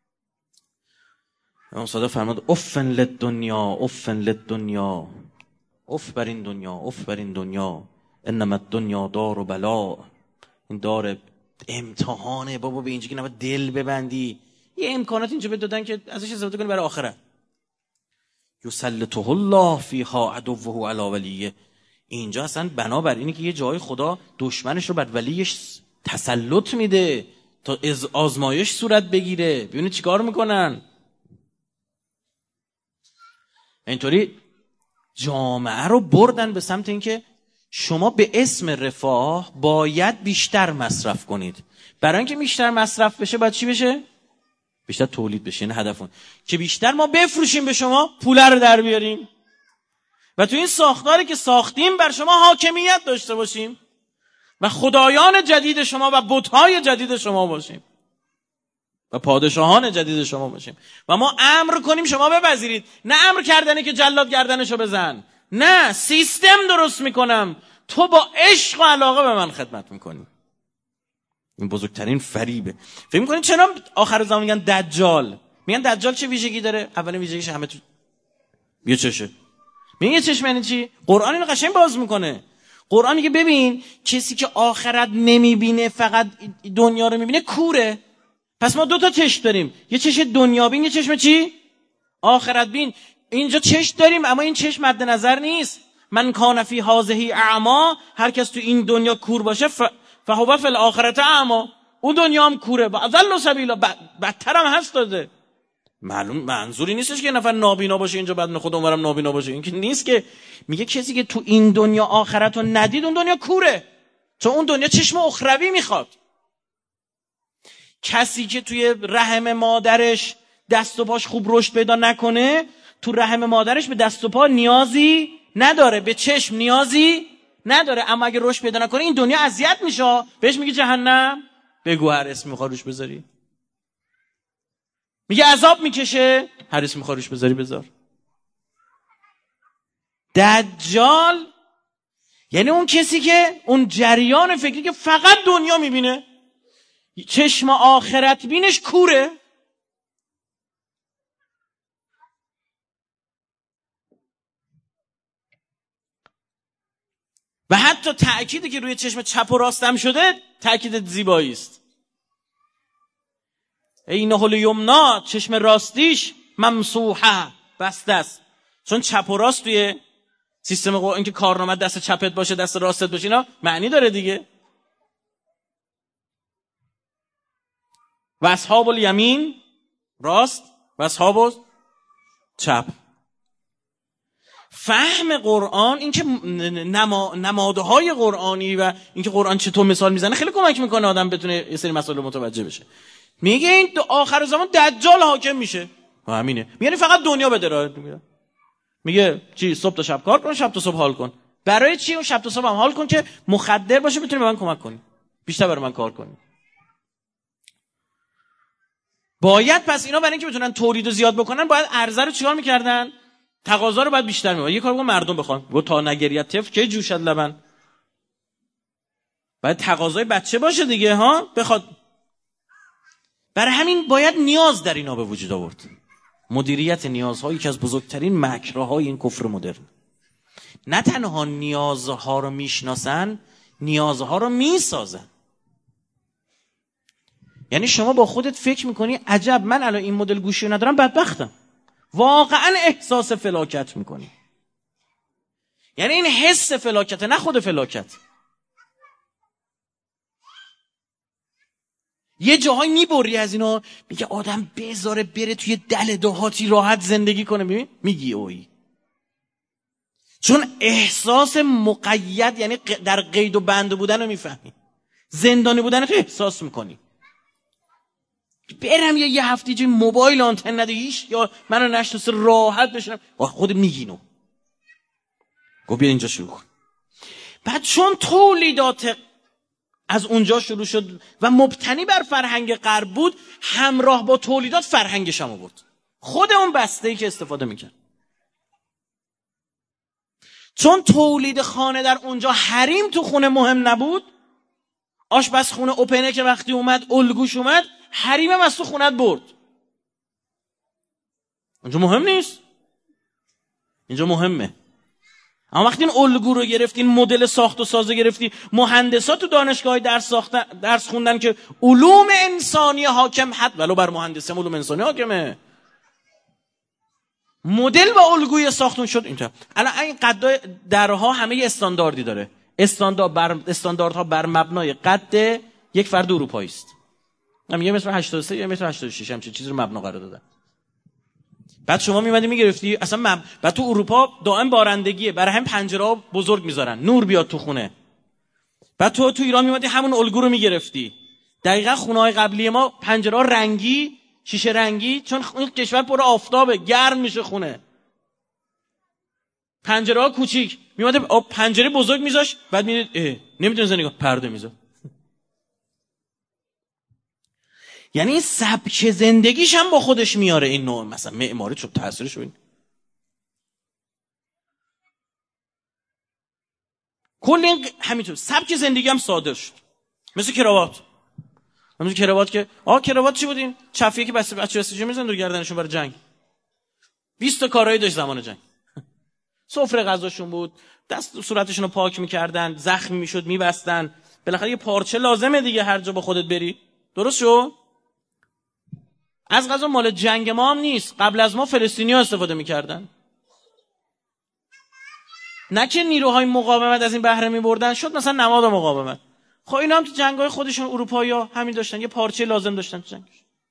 امام صادق فرمود افن للدنیا افن للدنیا، اف بر این دنیا اف بر این دنیا، انما الدنیا دار و بلا. این دار امتحانه بابا، به اینجا که نباید دل ببندی. یه امکانات اینجا بهت دادن که ازش استفاده کنی برای آخرت. یسلطه الله فیها عدوه علی ولیه. اینجا اصلا بنابر اینه که یه جای خدا دشمنش رو بر ولیش تسلط میده تا از آزمایش صورت بگیره. ببینید چیکار میکنن. اینطوری جامعه رو بردن به سمت اینکه شما به اسم رفاه باید بیشتر مصرف کنید. برای اینکه بیشتر مصرف بشه باید چی بشه؟ بیشتر تولید بشه. این هدفون که بیشتر ما بفروشیم به شما، پول رو در بیاریم و تو این ساختاری که ساختیم بر شما حاکمیت داشته باشیم و خدایان جدید شما و بت‌های جدید شما باشیم و پادشاهان جدید شما باشیم و ما امر کنیم شما بپذیرید. نه امر کردنه که جلاد گردنشو بزن. نه، سیستم درست میکنم، تو با عشق و علاقه به من خدمت میکنی. این بزرگترین فریبه. فکر میکنید چرا آخر زمان میگن دجال؟ میگن دجال چه ویژگی داره؟ اولین ویژگیش همه تو یه چشه. میگن یه چشم یعنی چی؟ قرآن اینو قشنگ باز میکنه. قرآن میگه ببین کسی که آخرت نمیبینه فقط دنیا رو میبینه کوره. پس ما دو تا چشم داریم، یه چشم دنیا بین، یه چشم چی؟ آخرت بین. اینجا چشم داریم اما این چشم مد نظر نیست. من کان فی هذه اعما، هر کس تو این دنیا کور باشه ف... فهو فی الاخرت اعما، اون دنیا هم کوره و اضل سبیلا، ب... بدتر هم هست داده. معلوم منظوری نیستش که یه نفر نابینا باشه اینجا بعد خود اونورم نابینا باشه. این که نیست، که میگه کسی که تو این دنیا آخرت رو ندید اون دنیا کوره، چون اون دنیا چشم اخروی میخواد. کسی که توی رحم مادرش دست و پاش خوب رشد پیدا نکنه، تو رحم مادرش به دست و پا نیازی نداره، به چشم نیازی نداره، اما اگه رشد پیدا نکنه این دنیا اذیت میشه، بهش میگه جهنم. بگو هر اسم میخواد روش بذاری. میگه عذاب میکشه، هر اسم میخواد روش بذاری بذار. دجال یعنی اون کسی که اون جریان فکری که فقط دنیا میبینه، چشم آخرت بینش کوره. و حتی تأکیدی که روی چشم چپ و راستم شده تأکید زیبایی است. اینه الیمنا، چشم راستیش ممسوحه، بسته است. چون چپ و راست توی سیستم قرآن اینکه کارنامه دست چپت باشه دست راستت باشه اینا معنی داره دیگه. و اصحاب الیمین راست و اصحاب چپ. فهم قرآن، اینکه نما، نمادهای قرآنی و اینکه قرآن چطور مثال میزنه خیلی کمک میکنه آدم بتونه یه سری مسائل متوجه بشه. میگه این آخر زمان دجال حاکم میشه و همینه. میگه فقط دنیا بده راه میگه. میگه چی؟ صبح تا شب کار کن، شب تا صبح حال کن. برای چی؟ اون شب تا صبح هم حال کن که مخدر باشه بتونی به من کمک کنی، بیشتر برای من کار کنی. باید پس اینا برای اینکه بتونن تولید زیاد بکنن باید عرضه رو چیکار میکردن؟ تقاضا رو باید بیشتر می‌کنن. یه کار بگو مردم بخوان. گفت تا نگریت طفل که جوشد لبن. باید تقاضای بچه باشه دیگه ها، بخواد. برای همین باید نیاز در اینا به وجود آورد. مدیریت نیازها یکی از بزرگترین مکرهای این کفر مدرن. نه تنها نیازها رو میشناسن، نیازها رو میسازن. یعنی شما با خودت فکر میکنی عجب من الان این مدل گوشی ندارم بدبختم. واقعا احساس فلاکت میکنی. یعنی این حس فلاکته، نه خود فلاکت. یه جاهایی میبری از اینا، میگه آدم بذاره بره توی دل دهاتی راحت زندگی کنه. ببین میگی اوی، چون احساس مقید یعنی در قید و بند بودن رو میفهمی، زندانی بودن تو احساس میکنی. برم یا یه هفته جای موبایل آنتن نده هیچ یا منو نشناسه راحت بشنم خود میگینو گفت بیا اینجا شروع کن. بعد چون تولیدات از اونجا شروع شد و مبتنی بر فرهنگ غرب بود، همراه با تولیدات فرهنگش هم آورد، خود اون بسته‌ای که استفاده میکرد. چون تولید خانه در اونجا حریم تو خونه مهم نبود، آشپزخونه اوپنه که وقتی اومد الگوش اومد، حریم هم از تو خونت برد. اونجا مهم نیست، اینجا مهمه. اما وقتی این الگو رو گرفتین، مدل ساخت و سازه گرفتی، مهندسا تو دانشگاه درس ساختن، درس خوندن که علوم انسانی حاکم حد ولو بر مهندسی علوم انسانی حاکمه، مدل و الگوی ساختون شد اینجا. الان این قد درها همه استانداردی داره، استاندارد بر استانداردها بر مبنای قد یک فرد اروپایی است. هم یه متر هشتاد و سه یا متر هشتاد و شش همچین چیزی رو مبنا قرار دادن. بعد شما میمدی میگرفتی اصلا مب... بعد تو اروپا دائم بارندگیه، برای هم پنجره‌ها بزرگ میذارن نور بیاد تو خونه. بعد تو تو ایران میمدی همون الگو رو میگرفتی. دقیقاً خونه‌های قبلی ما پنجره‌ها رنگی، شیشه رنگی، چون این کشور پر آفتابه، گرم میشه خونه. پنجره‌ها کوچیک، میومد پنجره بزرگ میذاش، بعد میدید نمیتونه زنی کنه، پرده میذاره. یعنی این سبک زندگیش هم با خودش میاره این نوع، مثلا معماری چون تاثیرش ببین. کل این همینطور سبک زندگی هم ساده شد. مثل کراوات. مثل کراوات که آ کراوات چی بودین؟ چفیه که بس بچه‌ها استیج میزنن دور گردنشون برای جنگ. بیست تا کارایی داشت زمان جنگ. سفره غذاشون بود، دست صورتشون رو پاک میکردن، زخم میشد میبستن. بالاخره یه پارچه لازمه دیگه هر جا با خودت بری. درست شو؟ از غذا مال جنگ ما هم نیست، قبل از ما فلسطینی‌ها استفاده میکردن. نه که نیروهای مقاومت از این بهره میبردن، شد مثلا نماد مقاومت. خب اینا هم تو جنگ‌های خودشون اروپایی‌ها همین داشتن، یه پارچه لازم داشتن تو جنگ.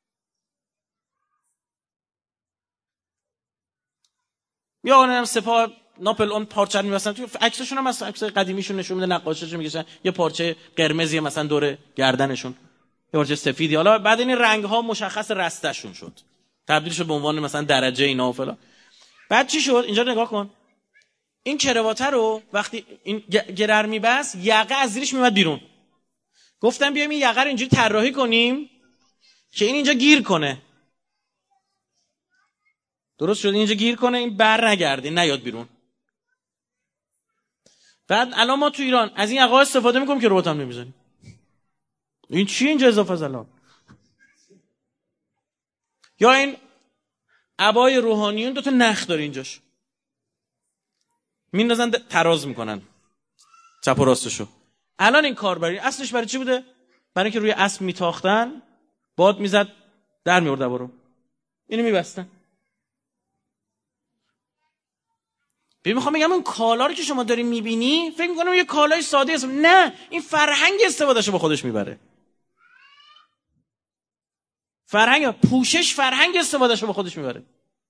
یا اونم سپاه ناپلئون پارچه می‌بستن تو عکسشون هم از عکس قدیمیشون نشون میده، نقاشیشون می‌کشن یه پارچه قرمزی مثلا دور گردنشون، یه پارچه سفیدی. حالا بعد این رنگ‌ها مشخص رسته‌شون شد، تبدیل شد به عنوان مثلا درجه اینا و فلان. بعد چی شد؟ اینجا نگاه کن، این کراوات رو وقتی این گرر می‌بست، یقه از زیرش میومد بیرون. گفتم بیایم این یقه رو اینجوری طراحی کنیم که این اینجا گیر کنه. درست شد؟ اینجا گیر کنه، این بر نگرده، نیاد بیرون. بعد الان ما تو ایران از این یقه استفاده می‌کنیم که ربات هم نمی‌زنیم. این چی اینجا اضافه است الان؟ یا این عبای روحانیون دو تا نخ داره اینجاش، میندازن تراز میکنن چپ و راستشو. الان این کار برای اصلش برای چی بوده؟ برای اینکه روی اسب میتاختن، باد میزد در میورد برو، اینو میبستن. ببین میخوام بگم اون کالا رو که شما داری میبینی فکر میکنم یه کالای ساده است، نه، این فرهنگ استفادهشو با خودش میبره. فرهنگ پوشش، فرهنگ استفادهشو با خودش میبره.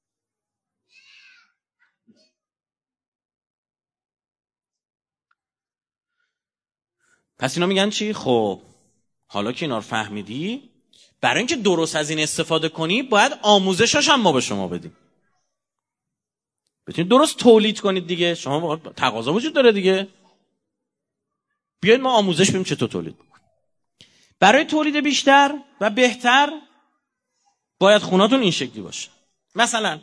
پس اینا میگن چی؟ خب حالا که اینا رو فهمیدی، برای اینکه درست از این استفاده کنی باید آموزشاش هم ما به شما بدیم، بتونید درست تولید کنید دیگه. شما تقاضا وجود داره دیگه، بیاید ما آموزش بدیم چطور تولید بکنید. برای تولید بیشتر و بهتر باید خوناتون این شکلی باشه. مثلا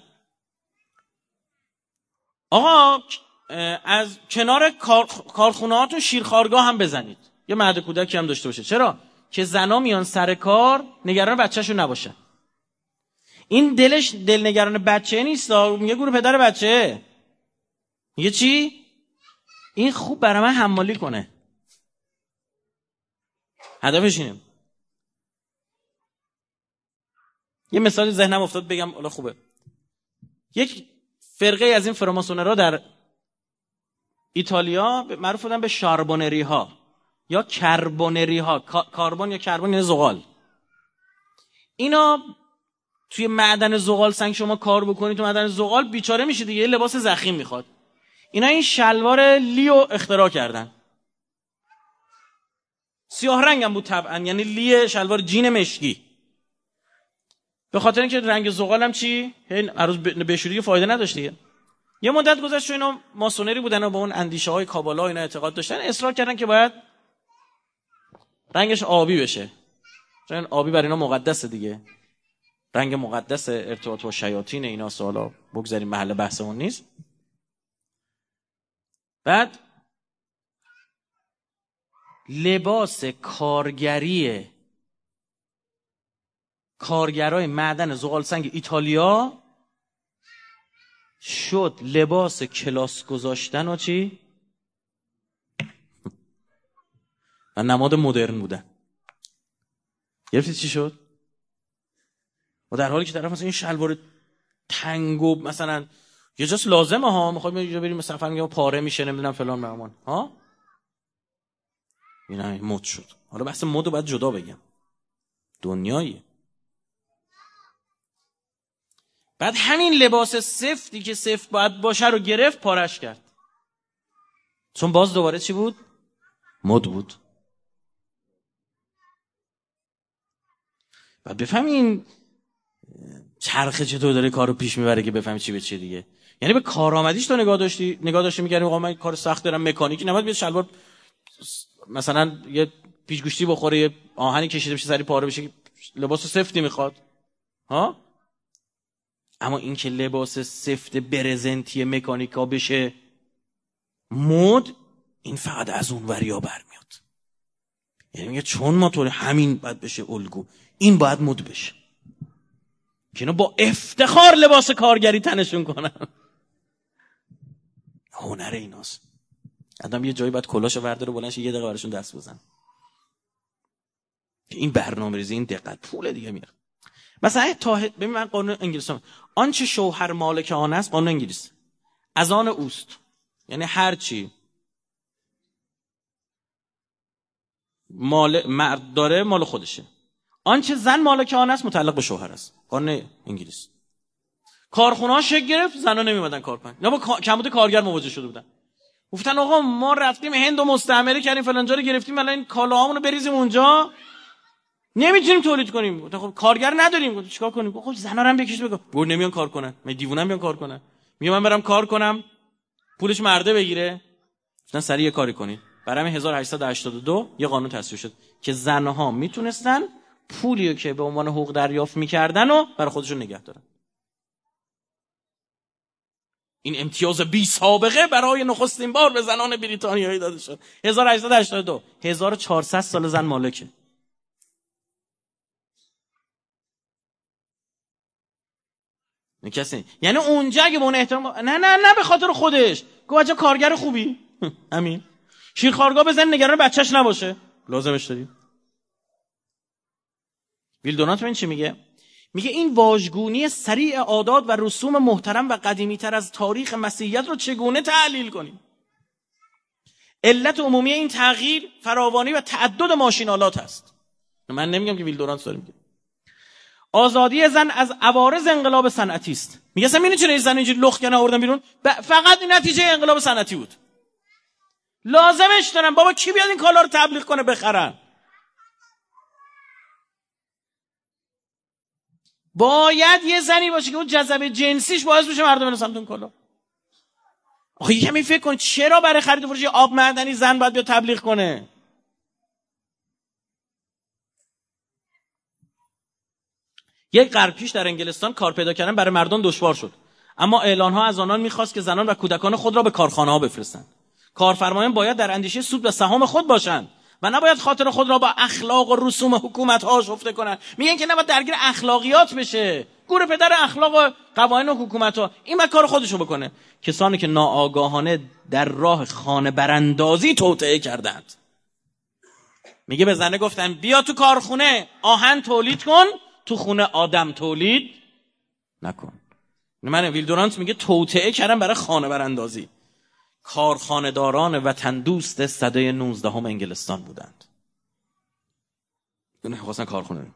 آقا از کنار کار... کارخونه هاتون شیرخوارگاه هم بزنید، یه مهد کودکی هم داشته باشه. چرا؟ که زنا میان سر کار نگران بچه‌شون نباشن. این دلش دل نگران بچه نیست، میگه گروه پدر بچه. میگه چی؟ این خوب برای من حمالی کنه. هدفش اینه. یه مثال ذهنم افتاد بگم، حالا خوبه. یک فرقه از این فراماسونرها در ایتالیا معروف بودن به شاربونری ها یا کربونری ها. کاربن یا کربن یعنی زغال. اینا توی معدن زغال سنگ شما کار بکنید، تو معدن زغال بیچاره میشه دیگه، یه لباس ضخیم میخواد. اینا این شلوار لیو اختراع کردن، سیاه رنگ هم بود طبعا، یعنی لی شلوار جین مشکی. به خاطر اینکه رنگ زغالم چی این عروض بشوری فایده نداشت دیگه. یه مدت گذشت و اینا ماسونری بودن و با اون اندیشه های کابالا اینا اعتقاد داشتن، اصرار کردن که باید رنگش آبی بشه، چون آبی برای اینا مقدسه دیگه، رنگ مقدس ارتباط با شیاطین اینا. سوالا بگذاریم، محل بحثمون نیست. بعد لباس کارگری کارگرای معدن زغال سنگ ایتالیا شد لباس کلاس گذاشتن و چی؟ و نماد مدرن بودن. گرفتید چی شد؟ و در حالی که طرف مثلا این شلوار تنگ و مثلا یه جاست لازمه ها، میخوایم یه جا بریم سفر میگم پاره میشه نمیدونم فلان مهمان ها، اینا مد شد. حالا بحث مد رو باید جدا بگم، دنیاییه. بعد همین لباس سفتی که سفت باید باشه رو گرفت پارش کرد، چون باز دوباره چی بود؟ مد بود. بعد بفهمی این چرخه چطور داره کارو پیش میبره که بفهمی چی به چی دیگه. یعنی به کارآمدیش تو نگاه داشتی نگاه داشتی می‌کردی آقا من کار سخت دارم مکانیکی، نباید بیاد شلوار مثلا یه پیچ‌گوشتی بخوره، یه آهنی کشیده بشه سری پاره بشه، لباس سفتی میخواد ها. اما این که لباس سفت برزنتی مکانیکا بشه مد، این فقط از اون وریا برمیاد. یعنی میگه چون ما طور همین باید بشه الگو، این باید مد بشه که اینا با افتخار لباس کارگری تنشون کنن. هنر ایناست. آدم یه جایی باید کلاشو ورداره بلندش یه دقیقه براشون دست بزن. این برنامه‌ریزی، این دقت، پول دیگه میره. مثلا تا ببین من قانون انگلیسم، آنچه شوهر مالک آن است، قانون انگلیس از آن اوست. یعنی هر چی مال مرد داره مال خودشه، آنچه زن مالک آن است متعلق به شوهر است. قانون انگلیس. کارخونه‌ها شکل گرفت، زنا نمی‌اومدن کار کنن، نه با کمبود کارگر مواجه شده بودن. گفتن آقا ما رفتیم هند و مستعمره کردیم فلان جا رو گرفتیم، الان این کالاهامونو بریزیم اونجا نمیتونیم تولید کنیم. گفتن خب کارگر نداریم. گفتن چیکار کنیم؟ خب زنا رو هم بکش بگو. گفت نمیان کار کنن. من دیوونم بیان کار کنن. میگم من برم کار کنم پولش مرده بگیره. گفتن سریع یه کاری کنین. برای هزار و هشتصد و هشتاد و دو یه قانون تصویب شد که زنها میتونستن پولی که به عنوان حقوق دریافت میکردن و برای خودشون نگه دارن. این امتیاز بی سابقه برای نخستین بار به زنان بریتانیایی داده شد. هزار و هشتصد و هشتاد و دو هزار و چهارصد سال زن مالکه. کسی یعنی اونجا اگه به اون احترام نه نه نه به خاطر خودش گفت بچا کارگر خوبی همین شیرخوارگاه بزن نگران بچهش نباشه لازمش داری. ویلدونات ببین چی میگه؟ میگه این واژگونی سریع عادات و رسوم محترم و قدیمی تر از تاریخ مسیحیت رو چگونه تحلیل کنیم؟ علت عمومی این تغییر فراوانی و تعدد ماشینالات هست. من نمیگم که ویلدونات داره میگه. آزادی زن از عوارض انقلاب صنعتی است. میگه اصلا میدونی چرا این زن اینجوری لخت کنه آوردن بیرون؟ فقط این نتیجه انقلاب صنعتی بود. لازمش دارن بابا کی بیاد این کالا رو تبلیغ کنه بخرن؟ باید یه زنی باشه که اون جذبه جنسیش باعث بشه مردم برن سمت اون کالا. آخه یکمی فکر کن چرا برای خرید و فروش آب معدنی زن باید بیاد تبلیغ کنه؟ یک قرن پیش در انگلستان کار پیدا کردن برای مردان دشوار شد، اما اعلان‌ها از آنان می‌خواست که زنان و کودکان خود را به کارخانه‌ها بفرستند. کارفرمایان باید در اندیشه سود و سهام خود باشند و نباید خاطر خود را با اخلاق و رسوم حکومت‌ها شفته کنند. میگن که نباید درگیر اخلاقیات بشه، گور پدر اخلاق و قوانین و حکومت‌ها، این باید کار خودشو بکنه. کسانی که ناآگاهانه در راه خانه براندازی توطئه کردند. میگه به زنه گفتن بیا تو کارخونه آهن تولید کن، تو خونه آدم تولید نکن. من ویلدورانت میگه توطئه کردن برای خانه براندازی. کارخانه‌داران وطن دوست سده نوزدهم انگلستان بودند. اون خواستن کارخونه.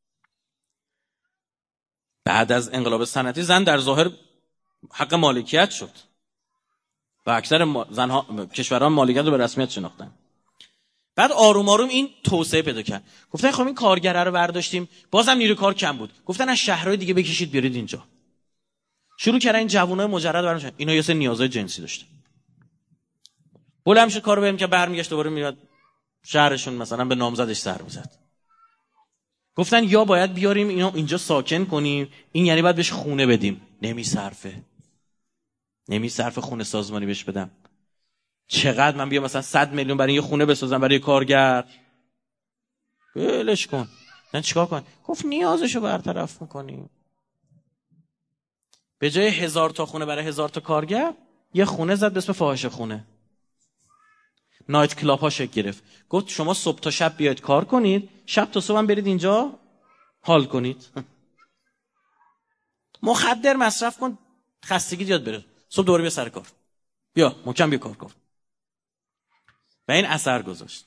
بعد از انقلاب صنعتی زن در ظاهر حق مالکیت شد و اکثر زنها کشورها مالکیت رو به رسمیت شناختن. بعد آروم آروم این توسعه پیدا کرد. گفتن خب این کارگره رو برداشتیم، بازم نیروی کار کم بود. گفتن از شهرهای دیگه بکشید بیارید اینجا. شروع کردن این جوانای مجرد برنامه، اینا یه سری نیازهای جنسی داشتن. بلند میشه کارو بهم که برمیگشت دوباره میاد شهرشون مثلا به نامزدش سر میزد. گفتن یا باید بیاریم اینا اینجا ساکن کنیم، این یعنی باید بهش خونه بدیم. نمیصرفه. نمیصرفه خونه سازمانی بهش بدم. چقدر من بیام مثلا صد میلیون برای یه خونه بسازم برای کارگر؟ ولش کن. من چیکار کنم؟ گفت نیازشو برطرف میکنیم. به جای هزار تا خونه برای هزار تا کارگر، یه خونه زد به اسم فاحشه خونه. نایت کلاب ها شکل گرفت. گفت شما صبح تا شب بیاید کار کنید، شب تا صبح هم برید اینجا حال کنید. مخدر مصرف کن، خستگی یاد بره، صبح دوباره بیا سر کار، بیا محکم بیا کار کن. و این اثر گذاشت.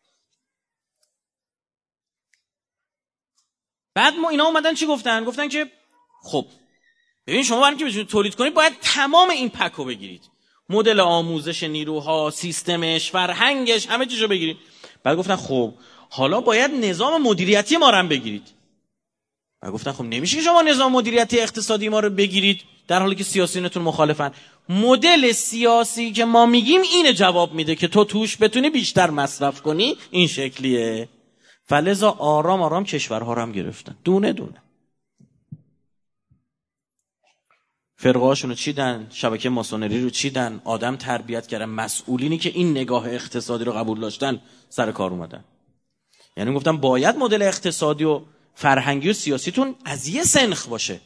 بعد ما اینا اومدن چی گفتن؟ گفتن که خب ببین شما برای اینکه بتونید تولید کنید باید تمام این پکو بگیرید، مدل آموزش نیروها، سیستمش، فرهنگش، همه چیزو بگیرید. بعد گفتن خب حالا باید نظام مدیریتی ما رو هم بگیرید. بعد گفتن خب نمیشه که شما نظام مدیریتی اقتصادی ما رو بگیرید در حالی که سیاسیونتون مخالفن. مدل سیاسی که ما میگیم اینه جواب میده که تو توش بتونی بیشتر مصرف کنی، این شکلیه. فلذا آرام آرام کشورها رو هم گرفتن دونه دونه. فرقه‌هاشون رو چیدن، شبکه ماسونری رو چیدن، آدم تربیت کردن، مسئولینی که این نگاه اقتصادی رو قبول داشتن سر کار اومدن. یعنی گفتم باید مدل اقتصادی و فرهنگی و سیاسیتون از یه سنخ باشه.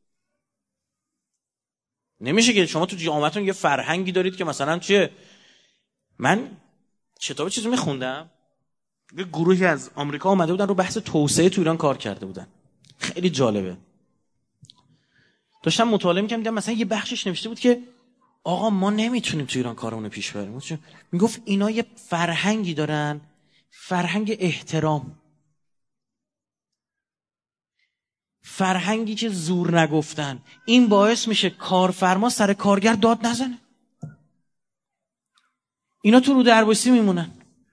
نمیشه که شما تو جامعهتون یه فرهنگی دارید که مثلا چیه. من کتاب چیزی میخوندم، یه گروهی از آمریکا اومده بودن رو بحث توسعه تو ایران کار کرده بودن. خیلی جالبه. داشتم مطالعه می‌کردم، دیدم مثلا یه بخشش نوشته بود که آقا ما نمیتونیم تو ایران کارمون رو پیش ببریم. میگفت اینا یه فرهنگی دارن، فرهنگ احترام، فرهنگی که زور نگفتن. این باعث میشه کارفرما سر کارگر داد نزنه. اینا تو رو درباسی میمونن.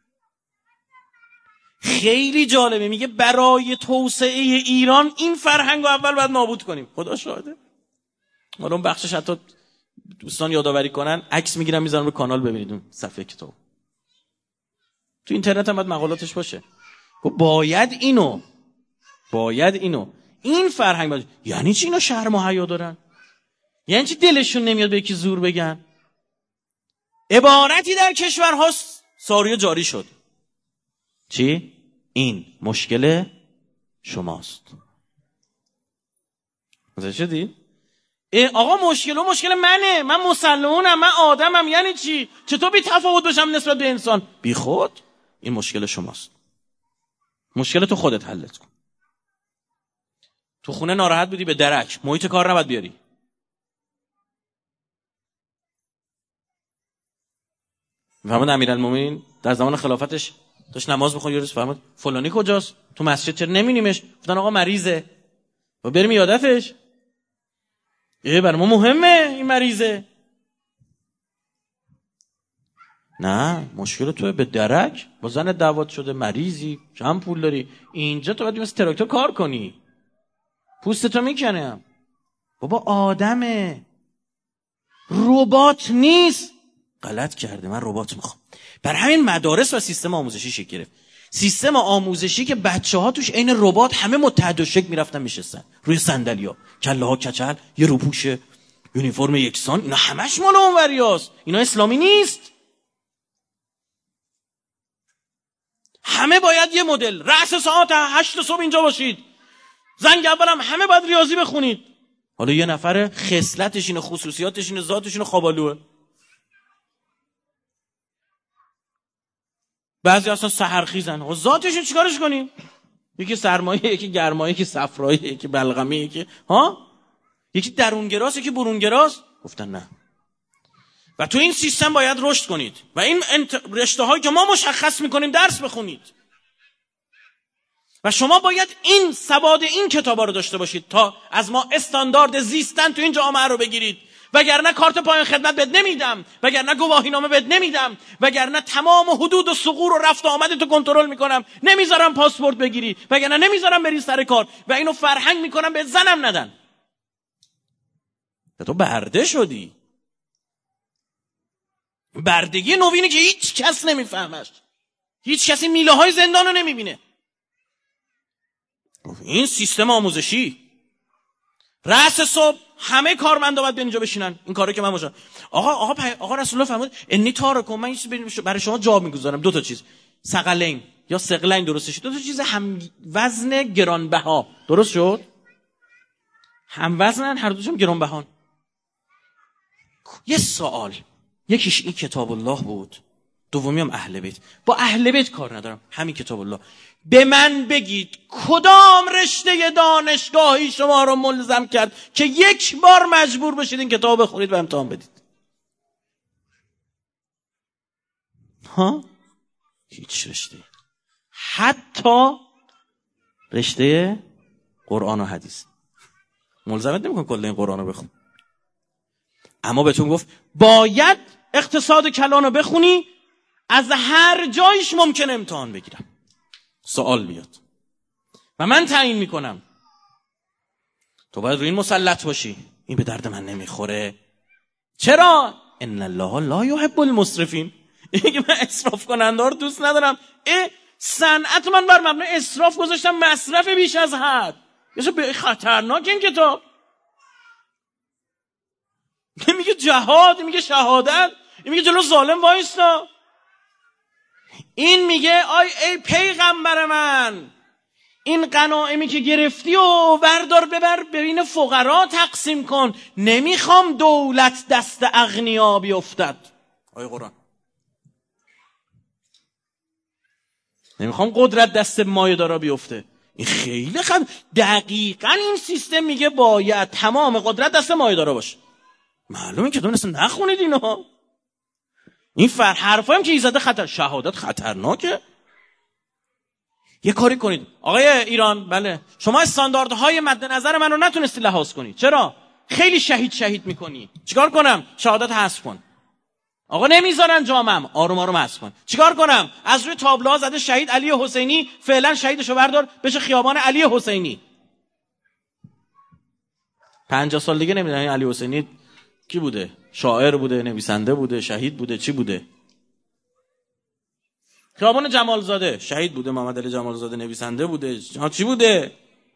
خیلی جالبه. میگه برای توسعه ایران این فرهنگو اول باید نابود کنیم. خدا شاهده. حالا اون بخشش حتی دوستان یادآوری کنن، عکس میگیرم میذارم رو کانال ببینید اون صفحه کتاب. تو اینترنت هم باید مقالاتش باشه. باید اینو باید اینو این فرهنگ باید. یعنی چی اینا شرم و حیا دارن؟ یعنی چی دلشون نمیاد به یکی زور بگن؟ عبارتی در کشورها ساریه جاری شد. چی؟ این مشکل شماست. متوجه شدی؟ آقا مشکل و مشکل منه، من مسلمونم، من آدمم. یعنی چی؟ چطور بی تفاوت باشم نسبت به انسان؟ بی خود. این مشکل شماست. مشکل تو خودت حلت کن. تو خونه ناراحت بودی به درک، محیط کار نباید بیاری. فرمود امیرالمومنین در زمان خلافتش داشت نماز میخوند، یه روز فرمود فلانی کجاست؟ تو مسجد چرا نمی‌بینیمش؟ گفتن آقا مریضه. و بریم یادتش. ای برای ما مهمه این مریضه. نه مشکل توه به درک، با زن دعوت شده، مریضی، کم پول داری، اینجا تو باید مثل تراکتور کار کنی، پوستتو میکنم. بابا آدمه، ربات نیست. غلط کرده، من ربات میخوام. بر همین مدارس و سیستم آموزشی شکل گرفت. سیستم آموزشی که بچه‌ها توش عین ربات همه متحد و شکل میرفتن میشستن روی صندلی‌ها، کله‌ها کچل، یه روپوش یونیفرم یکسان. اینا همش مال اونوریاست. اینا اسلامی نیست. همه باید یه مدل. رأس ساعت هشت صبح اینجا باشید. زنگ اولم همه باید ریاضی بخونید. حالا یه نفر خصلتش اینه، خصوصیاتش اینه، ذاتش اینه، خوابالوه. بعضی اصلا سحرخیزن. و ذاتشون چیکارش کنیم؟ یکی سرمایه، یکی گرمایه، یکی صفرایی، یکی بلغمی، یکی ها، یکی درونگراست، یکی برونگراست. گفتن نه. و تو این سیستم باید رشد کنید و این انت... رشته هایی که ما مشخص میکنیم درس بخونید. و شما باید این سواد این کتابا رو داشته باشید تا از ما استاندارد زیستن تو این جامعه رو بگیرید وگرنه کارت پایان خدمت بهت نمیدم، وگرنه گواهینامه بهت نمیدم، وگرنه تمام حدود و ثغور و رفت و آمد تو کنترل میکنم، نمیذارم پاسپورت بگیری، وگرنه نمیذارم بری سر کار و اینو فرهنگ میکنم بهت زنم ندن. تو برده شدی. بردگی نوینه که هیچ کس نمیفهمش، هیچ کسی میله های زندان رو نمیبینه. این سیستم آموزشی رأس صبح همه کارمندا باید اینجا بشینن، این کارو که من باشم. آقا آقا پی... آقا رسول الله فرمود انی تارکم، من این چیز برای شما جا میگذارم، دو تا چیز، ثقلین یا ثقلین درستش، دو تا چیز هم وزن گرانبها، درست شد؟ هم وزنن، هر دوشون گرانبهان. یه سوال، یکیش این کتاب الله بود، دومی هم اهل بیت. با اهل بیت کار ندارم، همین کتاب الله. به من بگید کدام رشته دانشگاهی شما رو ملزم کرد که یک بار مجبور بشید این کتاب بخونید و امتحان بدید؟ ها؟ هیچ رشته. حتی رشته قرآن و حدیث ملزمت نمی‌کنه کل این قرآن رو بخون، اما بهتون گفت باید اقتصاد کلان رو بخونی، از هر جایش ممکن امتحان بگیرم، سوال بیاد و من تعیین میکنم. تو باید روی این مسلط باشی، این به درد من نمیخوره. چرا؟ ان الله لا یحب المسرفین. اینکه من اسراف کننده رو دوست ندارم. اه صنعت من بر مبنای اسراف گذاشتم، مصرف بیش از حد. یه خطرناک این کتاب. میگه جهاد، میگه شهادت، میگه جلو ظالم وایستا. این میگه آی ای پیغمبر من، این غنایمی که گرفتی و بردار ببر بین فقرا تقسیم کن، نمیخوام دولت دست اغنیا بیفتد. آی قرآن، نمیخوام قدرت دست مایه‌دارا بیفته. این خیلی خب دقیقاً این سیستم میگه باید تمام قدرت دست مایه‌دارا باشه. معلومه که تو اصلا نخونید اینو. این فر حرفا هم که ایزاده خطر، شهادت خطرناکه. یه کاری کنید آقای ایران، بله شما استانداردهای مد نظر من رو نتونستی لحاظ کنی. چرا؟ خیلی شهید شهید میکنی. چیکار کنم؟ شهادت حذف کن. آقا نمیذارن جامم، آروم آروم حذف کن. چیکار کنم؟ از روی تابلوها زده شهید علی حسینی، فعلا شهیدشو بردار بشه خیابان علی حسینی. پنجاه سال دیگه نمیدونن علی حسینی کی بوده؟ شاعر بوده، نویسنده بوده، شهید بوده، چی بوده؟ خیابان جمالزاده شهید بوده، محمد علی جمالزاده نویسنده بوده، ها چی بوده؟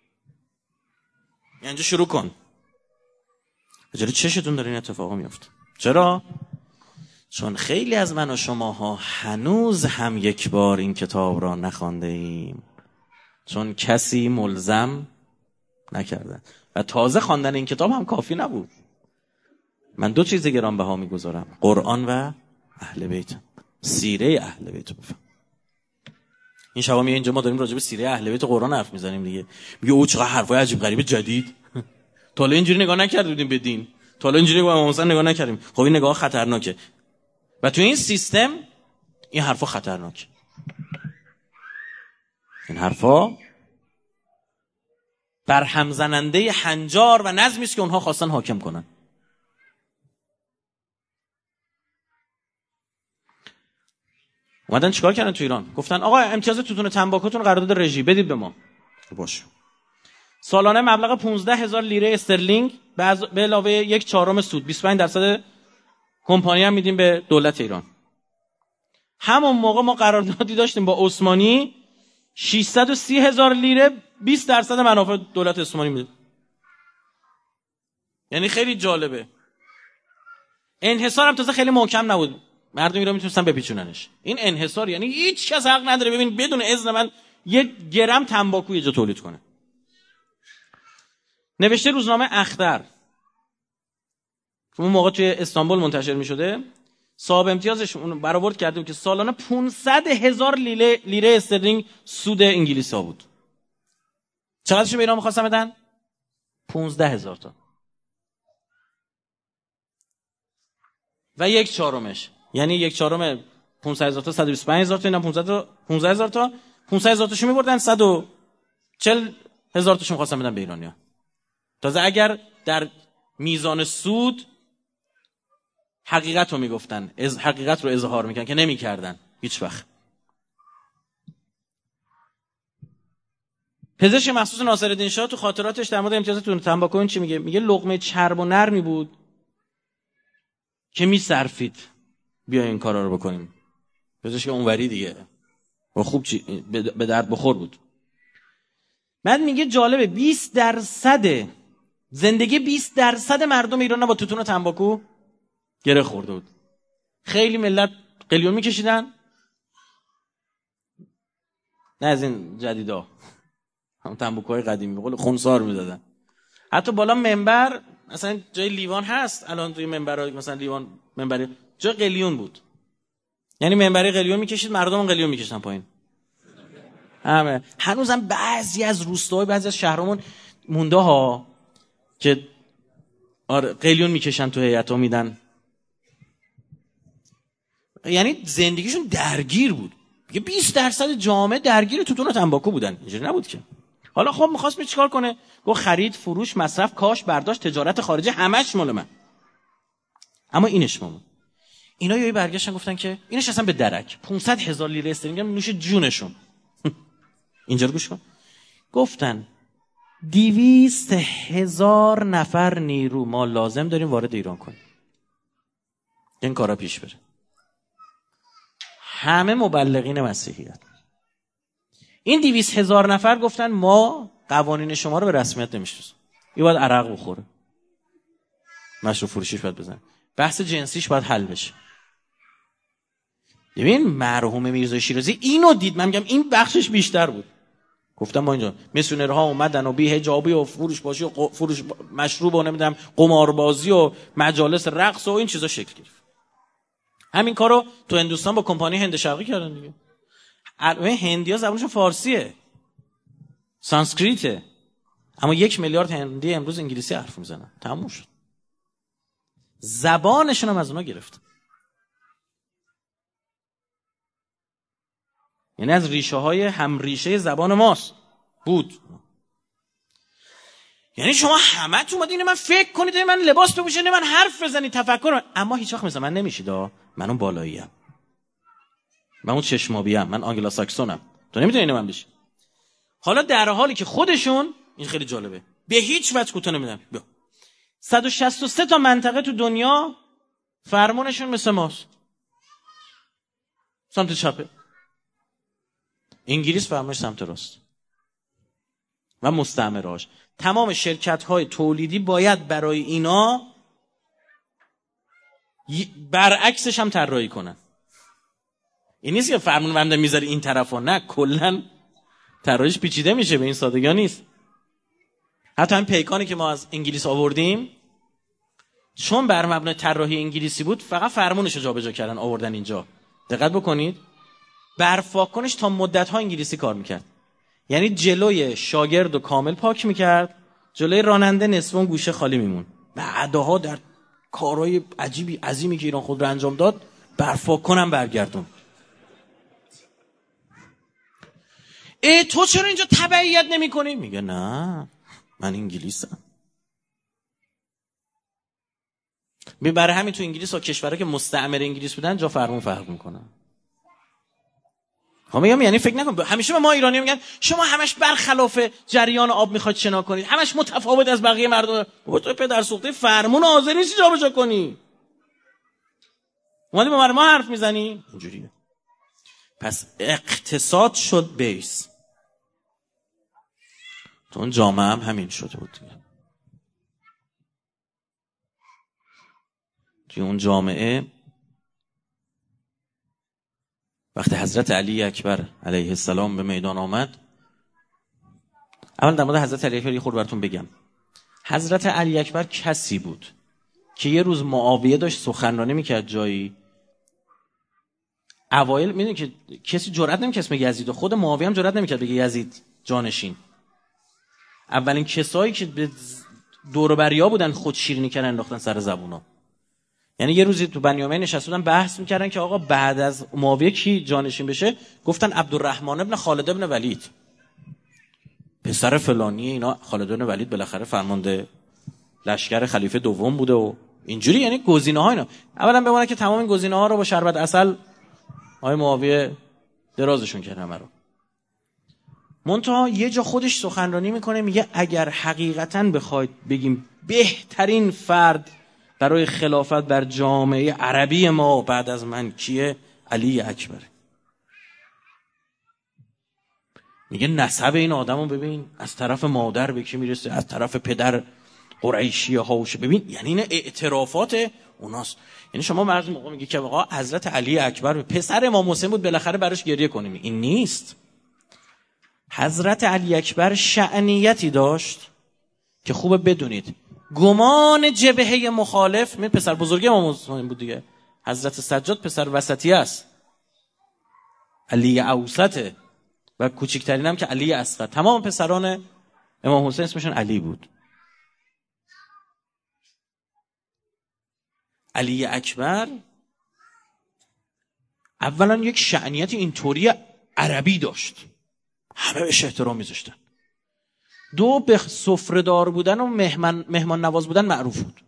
اینجا شروع کن. اجازه چشتون داره این اتفاقا میفته. چرا؟ چون خیلی از من و شماها هنوز هم یک بار این کتاب را نخوانده ایم، چون کسی ملزم نکرده و تازه خواندن این کتاب هم کافی نبود. من دو چیز گرانبها میگذارم، قرآن و اهل بیت، سیره اهل بیت. بفهم این شبا میگه اینجا ما داریم راجع به سیره اهل بیت قرآن حرف میزنیم دیگه. میگه او چقدر حرفای عجیب غریب جدید، تا حالا اینجوری نگاه نکرده بودیم به دین، تا حالا اینجوری با امام حسین نگاه نکردیم. خب این نگاه خطرناکه و تو این سیستم این حرفا خطرناکه. این حرفا برهم زننده هنجار و نظمی است که اونها خواستن حاکم کنن. اومدن چیکار کردن تو ایران؟ گفتن آقا امتیاز توتون تنباکوتون قرارداد رژی بدید به ما. باشه. سالانه مبلغ پانزده هزار لیره استرلینگ به علاوه یک چهارم سود، بیست و پنج درصد کمپانی هم میدیم به دولت ایران. همون موقع ما قراردادی داشتیم با عثمانی ششصد و سی هزار لیره، بیست درصد منافع دولت عثمانی میده. یعنی خیلی جالبه. انحصار هم تازه خیلی محکم نبود، مردم ایران میتونستن بپیچوننش. این انحصار یعنی هیچ کس حق نداره ببین بدون اذن من یک گرم تنباکو یه جا تولید کنه. نوشته روزنامه اختر اون موقع توی استانبول منتشر میشده، صاحب امتیازش اون برآورد کرده که سالانه پانصد هزار لیره لیره استرلینگ سود انگلیسی ها بود. چقدرش به ایران می‌خواستن بدن؟ پانزده هزار تا. و یک چهارمش یعنی یک چهارم پانصد هزار تا صد و بیست و پنج هزار تا، اینا پانزده هزار تا، پانصد هزار تاشو می‌بردن، صد و چهل هزار تاشو می‌خواستن بدن به ایرانیا. تازه اگر در میزان سود حقیقت رو میگفتن، از حقیقت رو اظهار میکنن که نمیکردن هیچ وقت. پزشک مخصوص ناصرالدین شاه تو خاطراتش در مورد امتیازات تنباکو این چی میگه؟ میگه لقمه چرب و نرمی بود که میصرفید بیا این کارا رو بکنیم. پزشک اونوری دیگه و خوب چی به درد بخور بود. بعد میگه جالبه بیست درصد زندگی بیست درصد مردم ایران با توتون و تنباکو گره خورده بود. خیلی ملت قلیون میکشیدن، نه از این جدیدا، هم تنباکوهای قدیمی به قول خونسار میدادن. حتی بالا منبر مثلا جای لیوان هست، الان توی منبرها مثلا لیوان منبری جای قلیون بود، یعنی منبری قلیون میکشید، مردم قلیون میکشیدن پایین. همه هنوزم بعضی از روستاهای بعضی از شهرامون مونده ها که آره قلیون میکشن تو هیئتا میدن. یعنی زندگیشون درگیر بود. میگه بیست درصد جامعه درگیر توتون و تنباکو بودن. اینجوری نبود که. حالا خب می‌خواست چیکار کنه؟ گفت خرید، فروش، مصرف، کاش، برداشت، تجارت خارجی همش مال من. اما اینش مون. اینا یهو برگشتن گفتن که اینش اصلا به درک. پانصد هزار لیره استرلینگ هم نوش جونشون. اینجا رو گوش کن. گفتن دویست هزار نفر نیرو ما لازم داریم وارد ایران کنیم. این کارا پیش بره. همه مبلغین مسیحیت. این دویست هزار نفر گفتن ما قوانین شما رو به رسمیت نمیشناسیم. این باید عرق بخوره. مشروب فروشیش باید بزنه. بحث جنسیش باید حل بشه. ببین مرحوم میرزا شیرازی اینو دید. من میگم این بخشش بیشتر بود. گفتم ما اینجا میسیونرها اومدن و بی حجابی و فروش باشی و فروش مشروب و نمیدونم قماربازی و مجالس رقص و این چیزا شکل گرفت. همین کارو تو هندوستان با کمپانی هند شرقی کردن دیگه. البته هندی‌ها زبانشون فارسیه، سانسکریته، اما یک میلیارد هندی امروز انگلیسی حرف میزنن. تموم شد. زبانشون هم از اونها گرفت. یعنی از ریشه های هم ریشه زبان ماست بود. یعنی شما همه تو اومدین من فکر کنید من لباس بپوشید من حرف بزنید تفکر، اما هیچ وقت مثلا من نمیشید. من اون بالاییم، من اون چشمابیم، من آنگلا ساکسونم، تو نمیتونی اینو من بشی. حالا در حالی که خودشون، این خیلی جالبه، به هیچ وجه کوتاه نمیدن. صد و شصت و سه تا منطقه تو دنیا فرمانشون مثل ماست، سمت چپه. انگلیس فرمانش سمت راست و مستعمرهاش. تمام شرکت‌های تولیدی باید برای اینا برعکسش هم طراحی کنن. این نیست که فرمانبر میذاره این طرفا، نه، کلا طراحیش پیچیده میشه، به این سادگی نیست. حتی این پیکانی که ما از انگلیس آوردیم چون بر مبنای طراحی انگلیسی بود، فقط فرمونش رو جابجا کردن آوردن اینجا. دقت بکنید، برفاکنش تا مدت‌ها انگلیسی کار میکرد. یعنی جلوی شاگرد رو کامل پاک میکرد، جلوی راننده نصفون گوشه خالی میمون. بعدها در کارهای عجیبی عظیمی که ایران خود رو انجام داد، برفاکنم برگردون. ای تو چرا اینجا تبعیت نمی کنی؟ میگه نه من انگلیسم. برای همین تو انگلیس و کشورها که مستعمر انگلیس بودن جا فرمون فرق میکنن. خب میگم یعنی فکر نکن همیشه به ما ایرانی میگن شما همش برخلاف جریان آب میخواید شنا کنید، همش متفاوت از بقیه مردم. بابا تو پدر سوخته فرمون حاضر نیستی جابجا کنی، اومدی با ما حرف میزنی اینجوریه. پس اقتصاد شد بیس. تو اون جامعه هم همین شده بود دیگه. توی اون جامعه وقتی حضرت علی اکبر علیه السلام به میدان آمد، اول در مورد حضرت علی اکبر یه خورده براتون بگم. حضرت علی اکبر کسی بود که یه روز معاویه داشت سخنرانی میکرد جایی. اوایل میدونی که کسی جرئت نمی‌کرد اسم یزید، خود معاویه هم جرئت نمی‌کرد بگه یزید جانشین. اولین کسایی که به دور و بریا بودن خود شیرینی کردن انداختن سر زبونا. یعنی یه روزی تو بنی امیه نشسته بودن بحث می‌کردن که آقا بعد از معاویه کی جانشین بشه؟ گفتن عبدالرحمن ابن خالد ابن ولید، پسر فلانی. اینا خالد ابن ولید بالاخره فرمانده لشکر خلیفه دوم بوده و اینجوری یعنی گزینه‌ها اینا. اولا بمونه که تمام این گزینه‌ها رو با شربت عسل آقای معاویه درازشون کرد همه رو. منتها یه جا خودش سخنرانی میکنه میگه اگر حقیقتاً بخواید بگیم بهترین فرد برای خلافت بر جامعه عربی ما بعد از من کیه؟ علی اکبر. میگه نسب این آدمو ببین، از طرف مادر به کی میرسه، از طرف پدر قریشیه هاوش، ببین یعنی این اعترافات اوناست. یعنی شما مرز موقع میگه که آقا حضرت علی اکبر پسر امام حسین بود بالاخره براش گریه کنیم، این نیست. حضرت علی اکبر شأنیتی داشت که خوبه بدونید گمان جبهه مخالف، من پسر بزرگی امام حسین بود دیگه، حضرت سجاد پسر وسطی است، علی اوسطه و کوچکترین هم که علی اصغر. تمام پسران امام حسین اسمشون علی بود. علی اکبر اولا یک شأنیت اینطوری عربی داشت، همه بهش احترام میذاشتن. دو، به سفره‌دار بودن و مهمان مهمان نواز بودن معروف بود.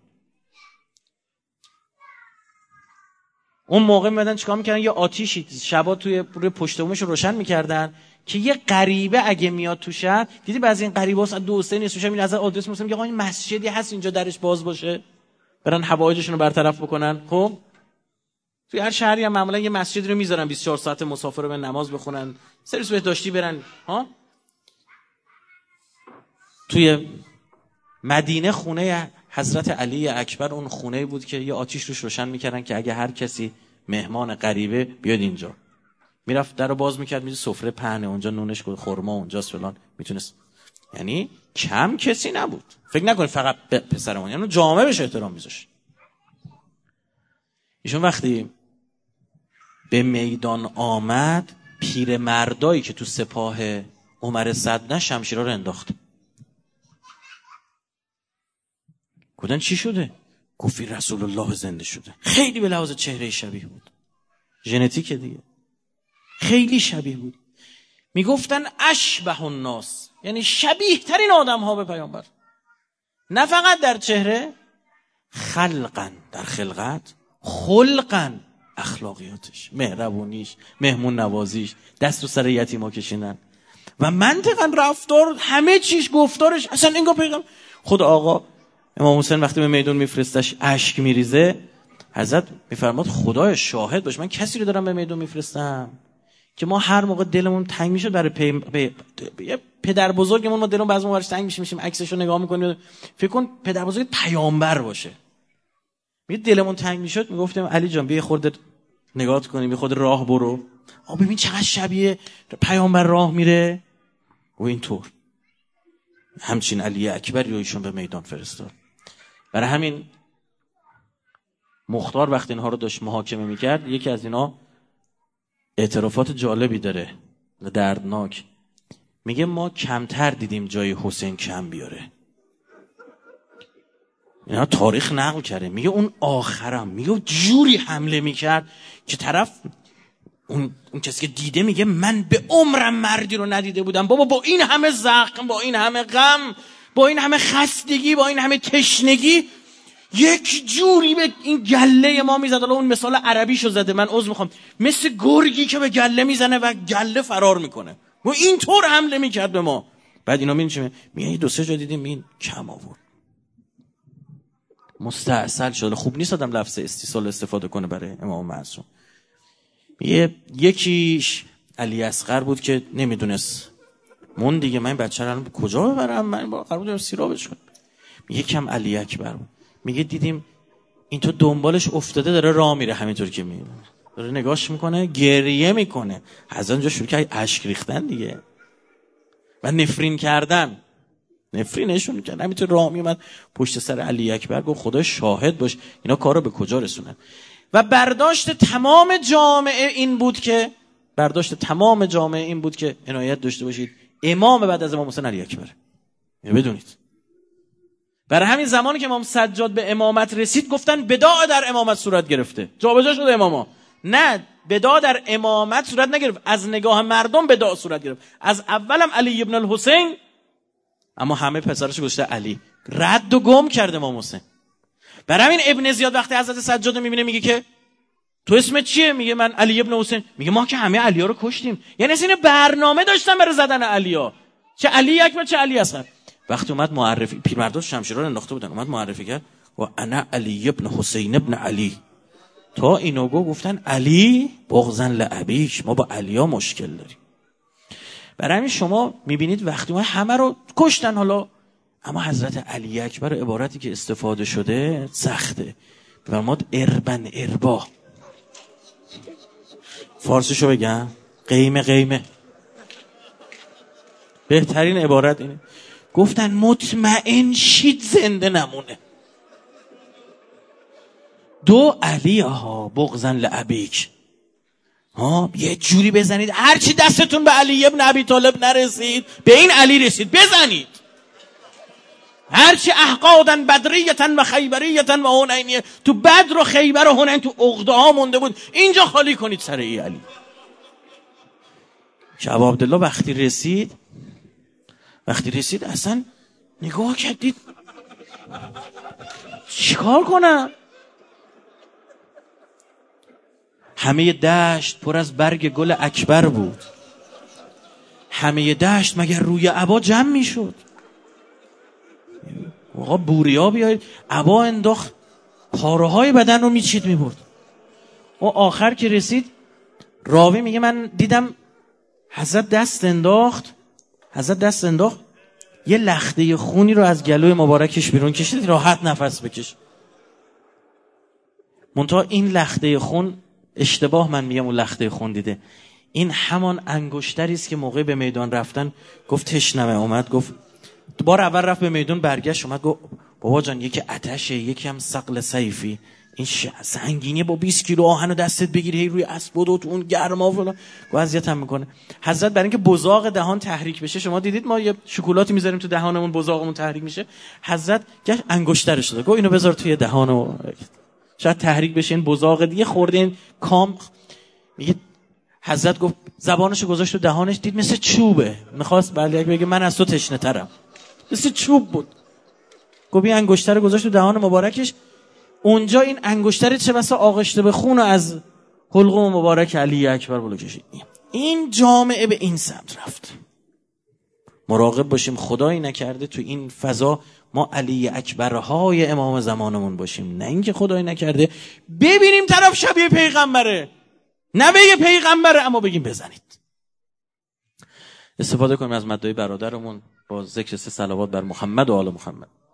اون موقع میادن چیکار میکردن؟ یه آتیشی شبا توی روی پشت بومش روشن میکردن که یه غریبه اگه میاد تو شهر، دیدی بعضی این غریبه ها دو سه نیست توشن، این از آدرس میگه میگه آقا این مسجدی هست اینجا درش باز باشه، برن حوایجشون رو برطرف بکنن. خب توی هر شهری هم معمولا یه مسجدی رو میذارن بیست و چهار ساعت مسافر رو به نماز بخونن، سرویس بهداشتی برن. ها توی مدینه خونه حضرت علی اکبر اون خونه بود که یه آتیش روش روشن میکردن که اگه هر کسی مهمان غریبه بیاد اینجا، میرفت درو باز میکرد، میدید سفره پهنه اونجا، نونش خورما اونجاست فلان، میتونست. یعنی کم کسی نبود. فکر نکنید فقط پسرمون، یعنی جامعه بهش احترام میذاشت. ایشون وقتی به میدان آمد، پیر مردایی که تو سپاه عمر صدر شمشیرها رو انداخت. گفتن چی شده؟ گفت رسول الله زنده شده. خیلی به لحاظ چهره شبیه بود، ژنتیک دیگه، خیلی شبیه بود. میگفتن اشبه الناس، یعنی شبیه ترین آدم ها به پیامبر، نه فقط در چهره، خلقن در خلقت، خلقن اخلاقیاتش، مهربونیش، مهمون نوازیش، دست رو سر یتیما کشیدن و منطقا رفتار، همه چیش، گفتارش اصلا انگار پیغمبر. خود آقا امام حسین وقتی به میدون میفرستش اشک میریزه، حضرت میفرماد خدای شاهد باش من کسی رو دارم به میدون میفرستم که ما هر موقع دلمون تنگ میشد برای پی... پی... پی... پدر بزرگمون، ما دلمون بعضی موقع تنگ میشه، میشیم عکسشو نگاه میکنیم، فکر کن پدر بزرگ پیامبر باشه. میگه دلمون تنگ میشد میگفتیم علی جان بیا خورده نگاه کنیم، بیا خود راه برو، آ ببین چقدر شبیه پیامبر راه میره. و اینطور همچین علی اکبری رو ایشون به میدان فرستاد. برای همین مختار وقتی اینها رو داشت محاکمه میکرد، یکی از اینا اعترافات جالبی داره دردناک، میگه ما کمتر دیدیم جای حسین کم بیاره. اینا تاریخ نقل کرده، میگه اون آخرم میگه جوری حمله میکرد که طرف اون, اون کسی که دیده میگه من به عمرم مردی رو ندیده بودم بابا، با این همه زخم، با این همه غم، با این همه خستگی، با این همه تشنگی، یک جوری به این گله ما میزد. الان اون مثال عربیشو زده، من عذر میخوام، مثل گرگی که به گله میزنه و گله فرار میکنه، و اینطور حمله میکرد به ما. بعد اینا میگن میگن دو سه جا دیدیم این کم آورد، مستعسل شد. خوب نیست آدم لفظ استیصال استفاده کنه برای امام معصوم. یه یکیش علی اصغر بود که نمیدونست مون دیگه من بچه رو کجا ببرم، من با قرار بودم سیرابش کنم. یکم علی اکبر بود، میگه دیدیم این تو دنبالش افتاده داره راه میره، همینطور که میره داره نگاش میکنه، گریه میکنه. از اونجا شروع کرد اشک ریختن دیگه و نفرین کردن، نفرینشون میکرد. همینطور راه میومد پشت سر علی اکبر، گفت خدا شاهد باش اینا کارو به کجا رسونن. و برداشت تمام جامعه این بود که برداشت تمام جامعه این بود که عنایت داشته باشید امام بعد از امام حسین علی اکبر. اینو بدونید. برای همین زمانی که امام سجاد به امامت رسید گفتن بداع در امامت صورت گرفته، جابجا شده اماما. نه، بداع در امامت صورت نگرفت، از نگاه مردم بداع صورت گرفت. از اولم علی ابن الحسین، اما همه پسرش گذاشته علی، رد و گم کرده امام حسین. برای همین ابن زیاد وقتی حضرت سجاد رو میبینه میگه که تو اسمت چیه؟ میگه من علی ابن حسین. میگه ما که همه علی‌ها رو کشتیم. یعنی این برنامه داشتن برای زدن علی‌ها، چه علی اکبر چه علی اصغر. وقتی اومد معرفی، پیرمردا شمشیرا رو انداخته بودن، اومد معرفی کرد و انا علی ابن حسین ابن علی. تا اینو گفتن علی بغضاً لابیش، ما با علیا مشکل داریم. برای همین شما میبینید وقتی ما همه رو کشتن حالا، اما حضرت علی اکبر عبارتی که استفاده شده سخته. بفرماد اربن اربا. فارسیشو بگم قیمه قیمه. بهترین عبارت اینه. گفتن مطمئن شید زنده نمونه. دو علی ها بغضاً لابیک. ها یه جوری بزنید هرچی دستتون به علی ابن ابی طالب نرسید به این علی رسید بزنید. هرچی احقادن بدریتن و خیبریتن و هنینیه تو بدر و خیبر و هنین تو عقده ها مونده بود، اینجا خالی کنید سر ای علی. شب عبدالله وقتی رسید وقتی رسید اصلا نگاه کردید چیکار کنم؟ همه دشت پر از برگ گل اکبر بود. همه دشت مگر روی عبا جمع می شد؟ آقا بوریا بیایید. عبا انداخت پاره های بدن رو میچید میبرد. و آخر که رسید راوی میگه من دیدم حضرت دست انداخت حضرت دست انداخت یه لخته خونی رو از گلوی مبارکش بیرون کشید راحت نفس بکش. منتها این لخته خون اشتباه من میگم اون لخته خون دیده، این همان انگشتری است که موقع به میدان رفتن گفت تشنمه. اومد گفت بار اول رفت به میدان برگشت اومد گفت بابا جان یکی آتشه یکی هم ثقل سیفی، این سنگینیه با بیست کیلو آهن رو دستت بگیری روی اسب و تو اون گرما فلان گفت اذیتم میکنه. حضرت برای اینکه بزاق دهان تحریک بشه، شما دیدید ما یه شکلاتی میذاریم تو دهانمون بزاقمون تحریک میشه، حضرت گشت انگشترش داد گفت اینو بذار توی دهانو شاید تحریک بشه این بزاق دیگه خورده این کام. میگه حضرت گفت زبانشو گذاشت تو دهانش دید مثل چوبه، میخواست بله بگه من از تو تشنه ترم، مثل چوب بود. گفت این انگشتر گذاشت تو دهان مبارکش، اونجا این انگشتر چه بسا آغشته به خون از حلقوم مبارک علی اکبر بالا کشید. این جامعه به این سمت رفت. مراقب باشیم خدایی نکرده تو این فضا ما علی اکبرهای امام زمانمون باشیم، نه اینکه خدایی نکرده ببینیم طرف شبیه پیغمبره، نه بگه پیغمبره اما بگیم بزنید. استفاده کنیم از مدعای برادرمون با ذکر سه صلوات بر محمد و آل محمد.